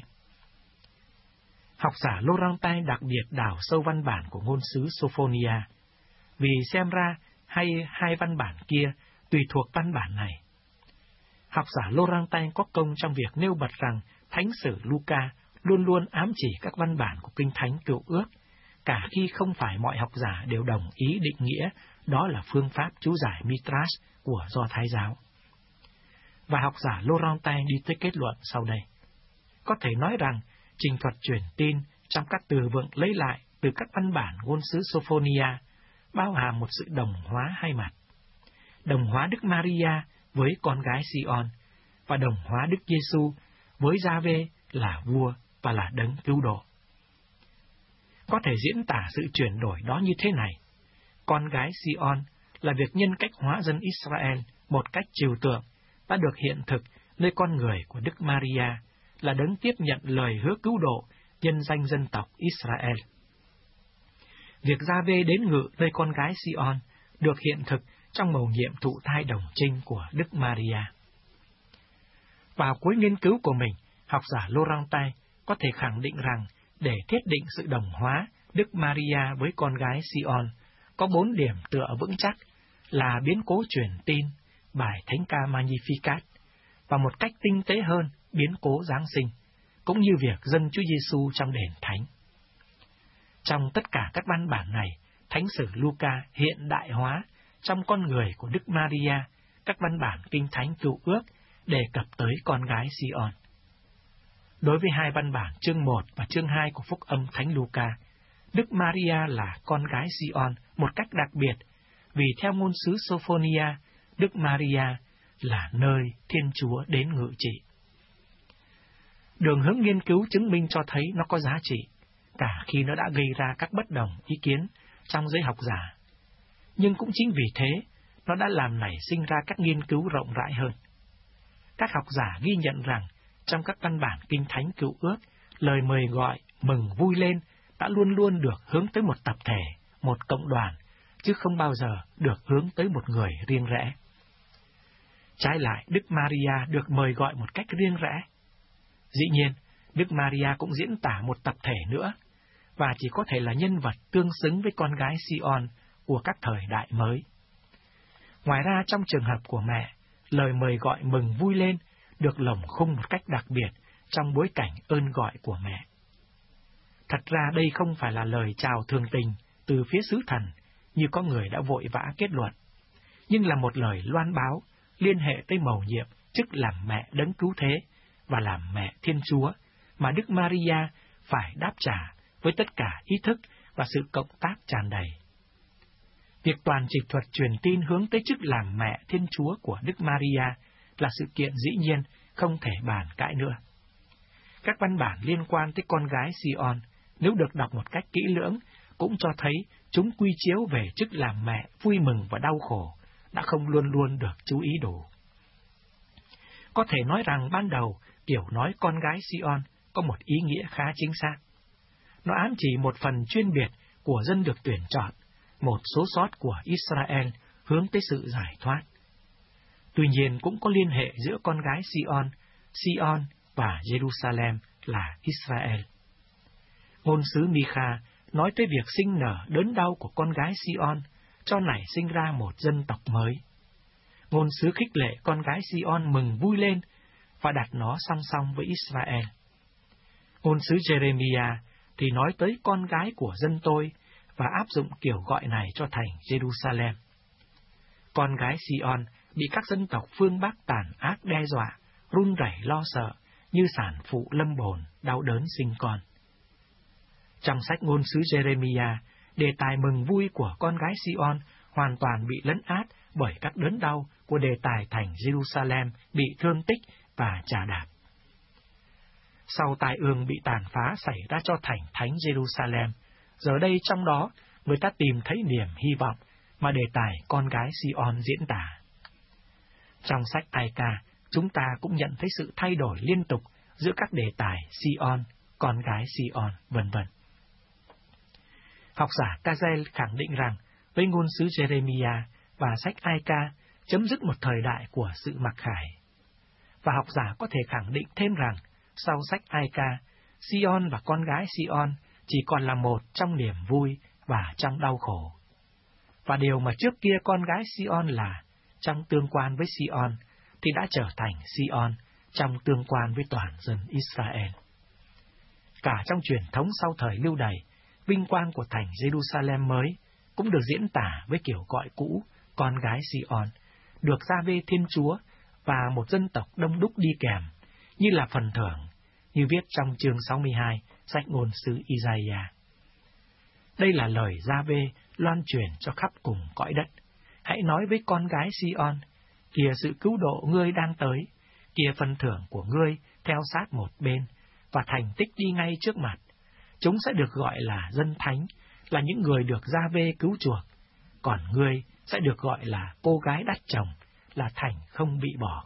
Học giả Laurentin đặc biệt đào sâu văn bản của ngôn sứ Sophonia, vì xem ra hay hai văn bản kia tùy thuộc văn bản này. Học giả Laurentin có công trong việc nêu bật rằng Thánh sử Luca luôn luôn ám chỉ các văn bản của Kinh Thánh Cựu Ước, cả khi không phải mọi học giả đều đồng ý định nghĩa đó là phương pháp chú giải Midrash của Do Thái giáo. Và học giả Laurentin đi tới kết luận sau đây. Có thể nói rằng, trình thuật truyền tin trong các từ vựng lấy lại từ các văn bản ngôn sứ Sophonia bao hàm một sự đồng hóa hai mặt. Đồng hóa Đức Maria với con gái Sion và đồng hóa Đức Giêsu với Gia-vê là vua và là đấng cứu độ. Có thể diễn tả sự chuyển đổi đó như thế này. Con gái Sion là việc nhân cách hóa dân Israel một cách trừu tượng đã được hiện thực nơi con người của Đức Maria, là đấng tiếp nhận lời hứa cứu độ nhân danh dân tộc Israel. Việc Gia-vê đến ngự nơi con gái Sion được hiện thực trong mầu nhiệm thụ thai đồng trinh của Đức Maria. Vào cuối nghiên cứu của mình, học giả Laurentin có thể khẳng định rằng để thiết định sự đồng hóa Đức Maria với con gái Sion có bốn điểm tựa vững chắc là biến cố truyền tin, bài Thánh ca Magnificat, và một cách tinh tế hơn biến cố Giáng sinh, cũng như việc dâng Chúa Giêsu trong đền thánh. Trong tất cả các văn bản này, Thánh sử Luca hiện đại hóa trong con người của Đức Maria các văn bản Kinh Thánh Cựu Ước đề cập tới con gái Sion. Đối với hai văn bản chương một và chương hai của Phúc âm Thánh Luca, Đức Maria là con gái Sion một cách đặc biệt, vì theo ngôn sứ Sophonia, Đức Maria là nơi Thiên Chúa đến ngự trị. Đường hướng nghiên cứu chứng minh cho thấy nó có giá trị, cả khi nó đã gây ra các bất đồng ý kiến trong giới học giả. Nhưng cũng chính vì thế, nó đã làm nảy sinh ra các nghiên cứu rộng rãi hơn. Các học giả ghi nhận rằng, trong các văn bản Kinh Thánh Cựu Ước, lời mời gọi mừng vui lên đã luôn luôn được hướng tới một tập thể, một cộng đoàn, chứ không bao giờ được hướng tới một người riêng rẽ. Trái lại, Đức Maria được mời gọi một cách riêng rẽ. Dĩ nhiên, Đức Maria cũng diễn tả một tập thể nữa, và chỉ có thể là nhân vật tương xứng với con gái Sion của các thời đại mới. Ngoài ra, trong trường hợp của mẹ, lời mời gọi mừng vui lên được lồng khung một cách đặc biệt trong bối cảnh ơn gọi của mẹ. Thật ra đây không phải là lời chào thường tình từ phía sứ thần như có người đã vội vã kết luận, nhưng là một lời loan báo liên hệ tới mầu nhiệm chức làm mẹ đấng cứu thế và làm mẹ Thiên Chúa mà Đức Maria phải đáp trả với tất cả ý thức và sự cộng tác tràn đầy. Việc toàn trịch thuật truyền tin hướng tới chức làm mẹ Thiên Chúa của Đức Maria là sự kiện dĩ nhiên không thể bàn cãi nữa. Các văn bản liên quan tới con gái Sion, nếu được đọc một cách kỹ lưỡng, cũng cho thấy chúng quy chiếu về chức làm mẹ vui mừng và đau khổ, đã không luôn luôn được chú ý đủ. Có thể nói rằng ban đầu, kiểu nói con gái Sion có một ý nghĩa khá chính xác. Nó ám chỉ một phần chuyên biệt của dân được tuyển chọn, một số sót của Israel hướng tới sự giải thoát. Tuy nhiên cũng có liên hệ giữa con gái Sion, Sion và Jerusalem là Israel. Ngôn sứ Micha nói tới việc sinh nở đớn đau của con gái Sion, cho nảy sinh ra một dân tộc mới. Ngôn sứ khích lệ con gái Sion mừng vui lên và đặt nó song song với Israel. Ngôn sứ Jeremiah thì nói tới con gái của dân tôi và áp dụng kiểu gọi này cho thành Jerusalem. Con gái Sion bị các dân tộc phương Bắc tàn ác đe dọa, run rẩy lo sợ như sản phụ lâm bồn, đau đớn sinh con. Trong sách ngôn sứ Jeremiah, đề tài mừng vui của con gái Sion hoàn toàn bị lấn át bởi các đớn đau của đề tài thành Jerusalem bị thương tích và chà đạp. Sau tai ương bị tàn phá xảy ra cho thành thánh Jerusalem, giờ đây trong đó người ta tìm thấy niềm hy vọng mà đề tài con gái Sion diễn tả. Trong sách Ai Ca, chúng ta cũng nhận thấy sự thay đổi liên tục giữa các đề tài Sion, con gái Sion, vân vân. Học giả Kazel khẳng định rằng với ngôn sứ Jeremiah và sách Ai Ca chấm dứt một thời đại của sự mặc khải. Và học giả có thể khẳng định thêm rằng sau sách Ai Ca, Sion và con gái Sion chỉ còn là một trong niềm vui và trong đau khổ. Và điều mà trước kia con gái Sion là trong tương quan với Sion thì đã trở thành Sion trong tương quan với toàn dân Israel. Cả trong truyền thống sau thời lưu đày, vinh quang của thành Jerusalem mới cũng được diễn tả với kiểu gọi cũ con gái Sion, được Gia-vê Thiên Chúa và một dân tộc đông đúc đi kèm, như là phần thưởng, như viết trong chương sáu mươi hai, sách ngôn sứ Isaiah. Đây là lời Gia-vê loan truyền cho khắp cùng cõi đất. Hãy nói với con gái Sion, kìa sự cứu độ ngươi đang tới, kìa phần thưởng của ngươi theo sát một bên, và thành tích đi ngay trước mặt. Chúng sẽ được gọi là dân thánh, là những người được Gia-vê cứu chuộc, còn ngươi sẽ được gọi là cô gái đắt chồng, là thành không bị bỏ.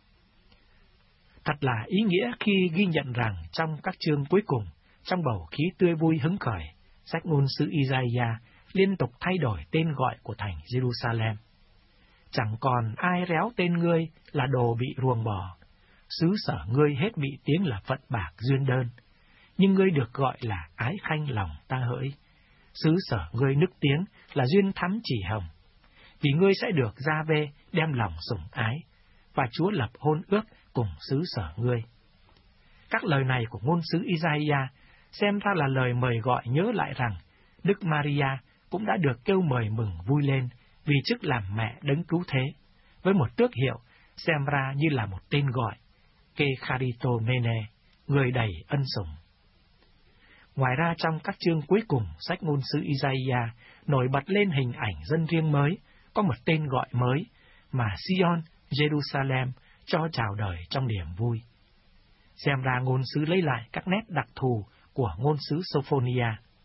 Thật là ý nghĩa khi ghi nhận rằng trong các chương cuối cùng, trong bầu khí tươi vui hứng khởi, sách ngôn sứ Isaiah liên tục thay đổi tên gọi của thành Jerusalem. Chẳng còn ai réo tên ngươi là đồ bị ruồng bỏ, xứ sở ngươi hết bị tiếng là phận bạc duyên đơn, nhưng ngươi được gọi là ái khanh lòng ta hỡi, xứ sở ngươi nức tiếng là duyên thắm chỉ hồng, vì ngươi sẽ được Gia-vê đem lòng sủng ái, và Chúa lập hôn ước cùng xứ sở ngươi. Các lời này của ngôn sứ Isaiah xem ra là lời mời gọi nhớ lại rằng Đức Maria cũng đã được kêu mời mừng vui lên vì chức làm mẹ đấng cứu thế, với một tước hiệu xem ra như là một tên gọi, Ke Charito Mene, người đầy ân sủng. Ngoài ra trong các chương cuối cùng, sách ngôn sứ Isaiah nổi bật lên hình ảnh dân riêng mới, có một tên gọi mới mà Sion, Jerusalem cho chào đời trong niềm vui. Xem ra ngôn sứ lấy lại các nét đặc thù của ngôn sứ Sophonia.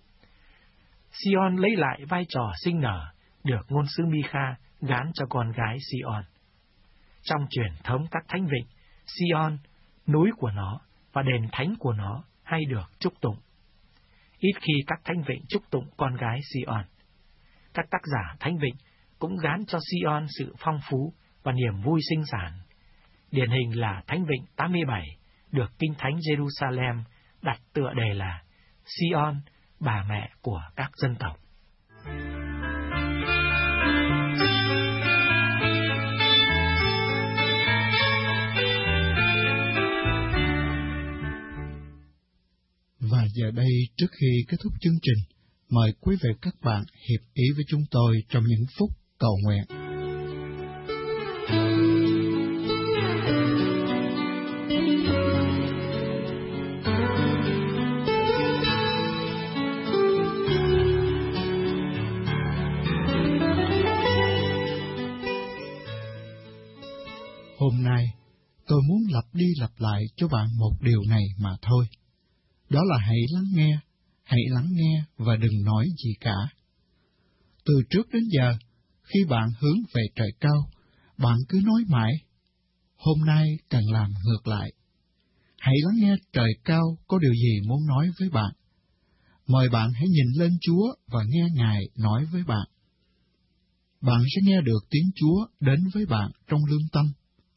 Sion lấy lại vai trò sinh nở, được ngôn sứ Micha gán cho con gái Sion. Trong truyền thống các thánh vịnh, Sion, núi của nó và đền thánh của nó hay được chúc tụng. Ít khi các thánh vịnh chúc tụng con gái Sion. Các tác giả thánh vịnh cũng gán cho Sion sự phong phú và niềm vui sinh sản. Điển hình là thánh vịnh tám mươi bảy, được kinh thánh Jerusalem đặt tựa đề là Sion, bà mẹ của các dân tộc. giờ đây, trước khi kết thúc chương trình, mời quý vị các bạn hiệp ý với chúng tôi trong những phút cầu nguyện. Hôm nay, tôi muốn lặp đi lặp lại cho bạn một điều này mà thôi. Đó là hãy lắng nghe, hãy lắng nghe và đừng nói gì cả. Từ trước đến giờ, khi bạn hướng về trời cao, bạn cứ nói mãi. Hôm nay cần làm ngược lại. Hãy lắng nghe trời cao có điều gì muốn nói với bạn. Mời bạn hãy nhìn lên Chúa và nghe Ngài nói với bạn. Bạn sẽ nghe được tiếng Chúa đến với bạn trong lương tâm.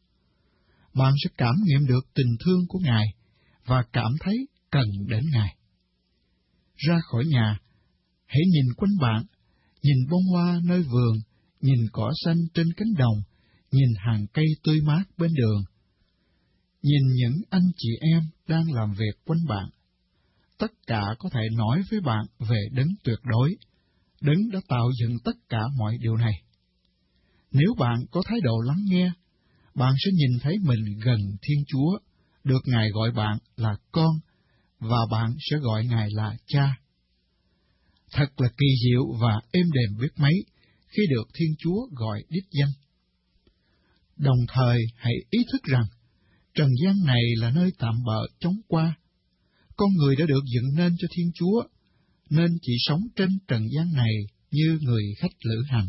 Bạn sẽ cảm nghiệm được tình thương của Ngài và cảm thấy cần đến Ngài. Ra khỏi nhà, hãy nhìn quanh bạn, nhìn bông hoa nơi vườn, nhìn cỏ xanh trên cánh đồng, nhìn hàng cây tươi mát bên đường. Nhìn những anh chị em đang làm việc quanh bạn. Tất cả có thể nói với bạn về đấng tuyệt đối, đấng đã tạo dựng tất cả mọi điều này. Nếu bạn có thái độ lắng nghe, bạn sẽ nhìn thấy mình gần Thiên Chúa, được Ngài gọi bạn là con, và bạn sẽ gọi Ngài là Cha. Thật là kỳ diệu và êm đềm biết mấy khi được Thiên Chúa gọi đích danh. Đồng thời, hãy ý thức rằng, trần gian này là nơi tạm bợ chóng qua. Con người đã được dựng nên cho Thiên Chúa, nên chỉ sống trên trần gian này như người khách lữ hành.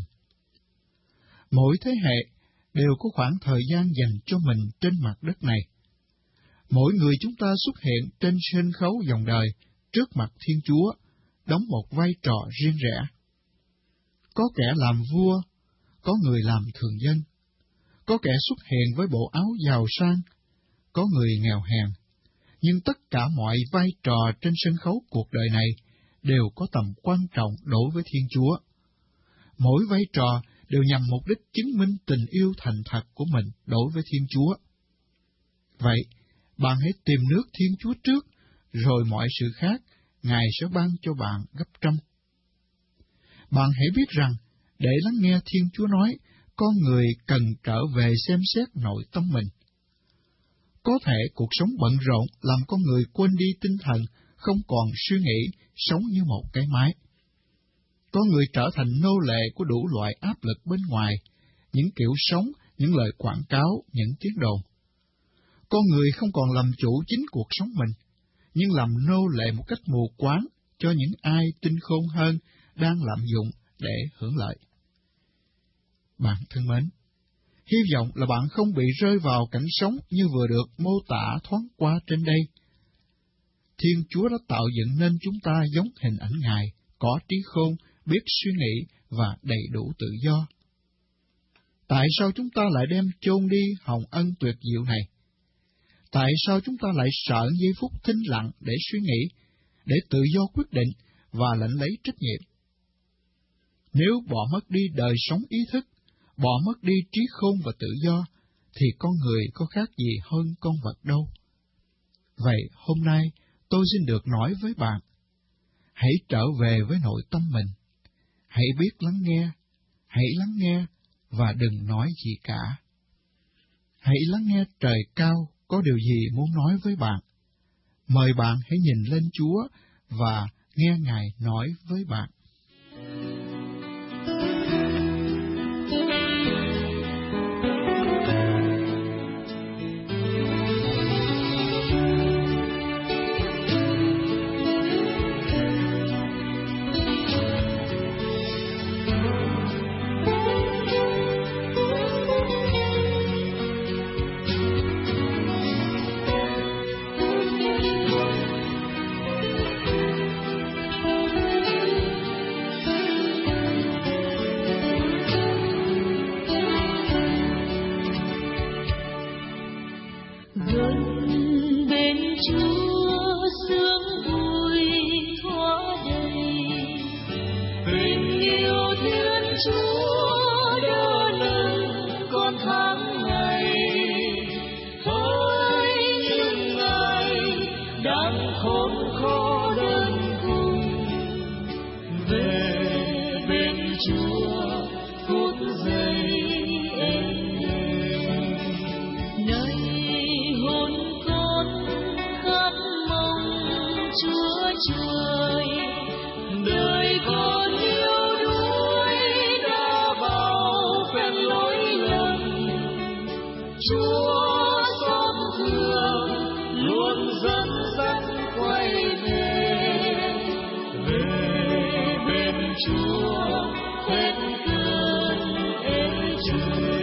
Mỗi thế hệ đều có khoảng thời gian dành cho mình trên mặt đất này. Mỗi người chúng ta xuất hiện trên sân khấu dòng đời trước mặt Thiên Chúa, đóng một vai trò riêng rẽ. Có kẻ làm vua, có người làm thường dân, có kẻ xuất hiện với bộ áo giàu sang, có người nghèo hèn, nhưng tất cả mọi vai trò trên sân khấu cuộc đời này đều có tầm quan trọng đối với Thiên Chúa. Mỗi vai trò đều nhằm mục đích chứng minh tình yêu thành thật của mình đối với Thiên Chúa. Vậy, bạn hãy tìm nước Thiên Chúa trước, rồi mọi sự khác Ngài sẽ ban cho bạn gấp trăm. Bạn hãy biết rằng, để lắng nghe Thiên Chúa nói, con người cần trở về xem xét nội tâm mình. Có thể cuộc sống bận rộn làm con người quên đi tinh thần, không còn suy nghĩ, sống như một cái máy. Có người trở thành nô lệ của đủ loại áp lực bên ngoài, những kiểu sống, những lời quảng cáo, những tiếng đồn. Con người không còn làm chủ chính cuộc sống mình, nhưng làm nô lệ một cách mù quáng cho những ai tinh khôn hơn đang lạm dụng để hưởng lợi. Bạn thân mến, hy vọng là bạn không bị rơi vào cảnh sống như vừa được mô tả thoáng qua trên đây. Thiên Chúa đã tạo dựng nên chúng ta giống hình ảnh Ngài, có trí khôn, biết suy nghĩ và đầy đủ tự do. Tại sao chúng ta lại đem chôn đi hồng ân tuyệt diệu này? Tại sao chúng ta lại sợ giây phút thinh lặng để suy nghĩ, để tự do quyết định và lãnh lấy trách nhiệm? Nếu bỏ mất đi đời sống ý thức, bỏ mất đi trí khôn và tự do, thì con người có khác gì hơn con vật đâu. Vậy hôm nay tôi xin được nói với bạn, hãy trở về với nội tâm mình, hãy biết lắng nghe, hãy lắng nghe và đừng nói gì cả. Hãy lắng nghe trời cao có điều gì muốn nói với bạn. Mời bạn hãy nhìn lên Chúa và nghe Ngài nói với bạn. khốn khó trời, đời con yêu đuối đã bao phen lỗi lầm. Chúa xót thương luôn dẫn dắt quay về, về bên Chúa hết cơn ê chề.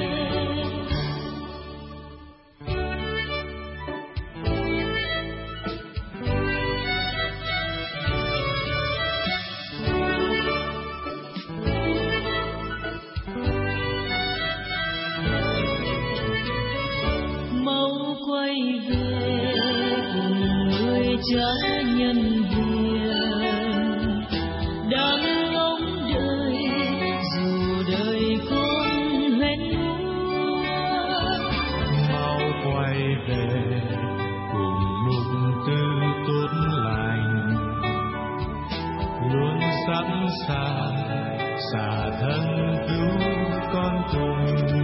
Cha nhân hiền đang ngóng đợi, dù đời con hết lúa. Mau quay về cùng nụ tươi tốt lành, luôn sẵn sàng xả thân cứu con cùng.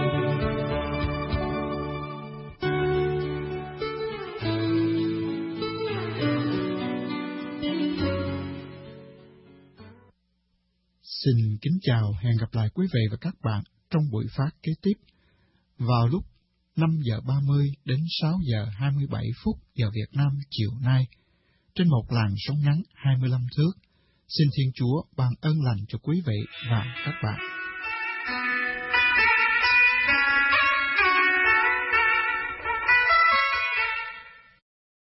Xin kính chào, hẹn gặp lại quý vị và các bạn trong buổi phát kế tiếp vào lúc năm giờ ba mươi đến sáu giờ hai mươi bảy phút giờ Việt Nam chiều nay trên một làn sóng ngắn hai mươi lăm thước. Xin Thiên Chúa ban ơn lành cho quý vị và các bạn.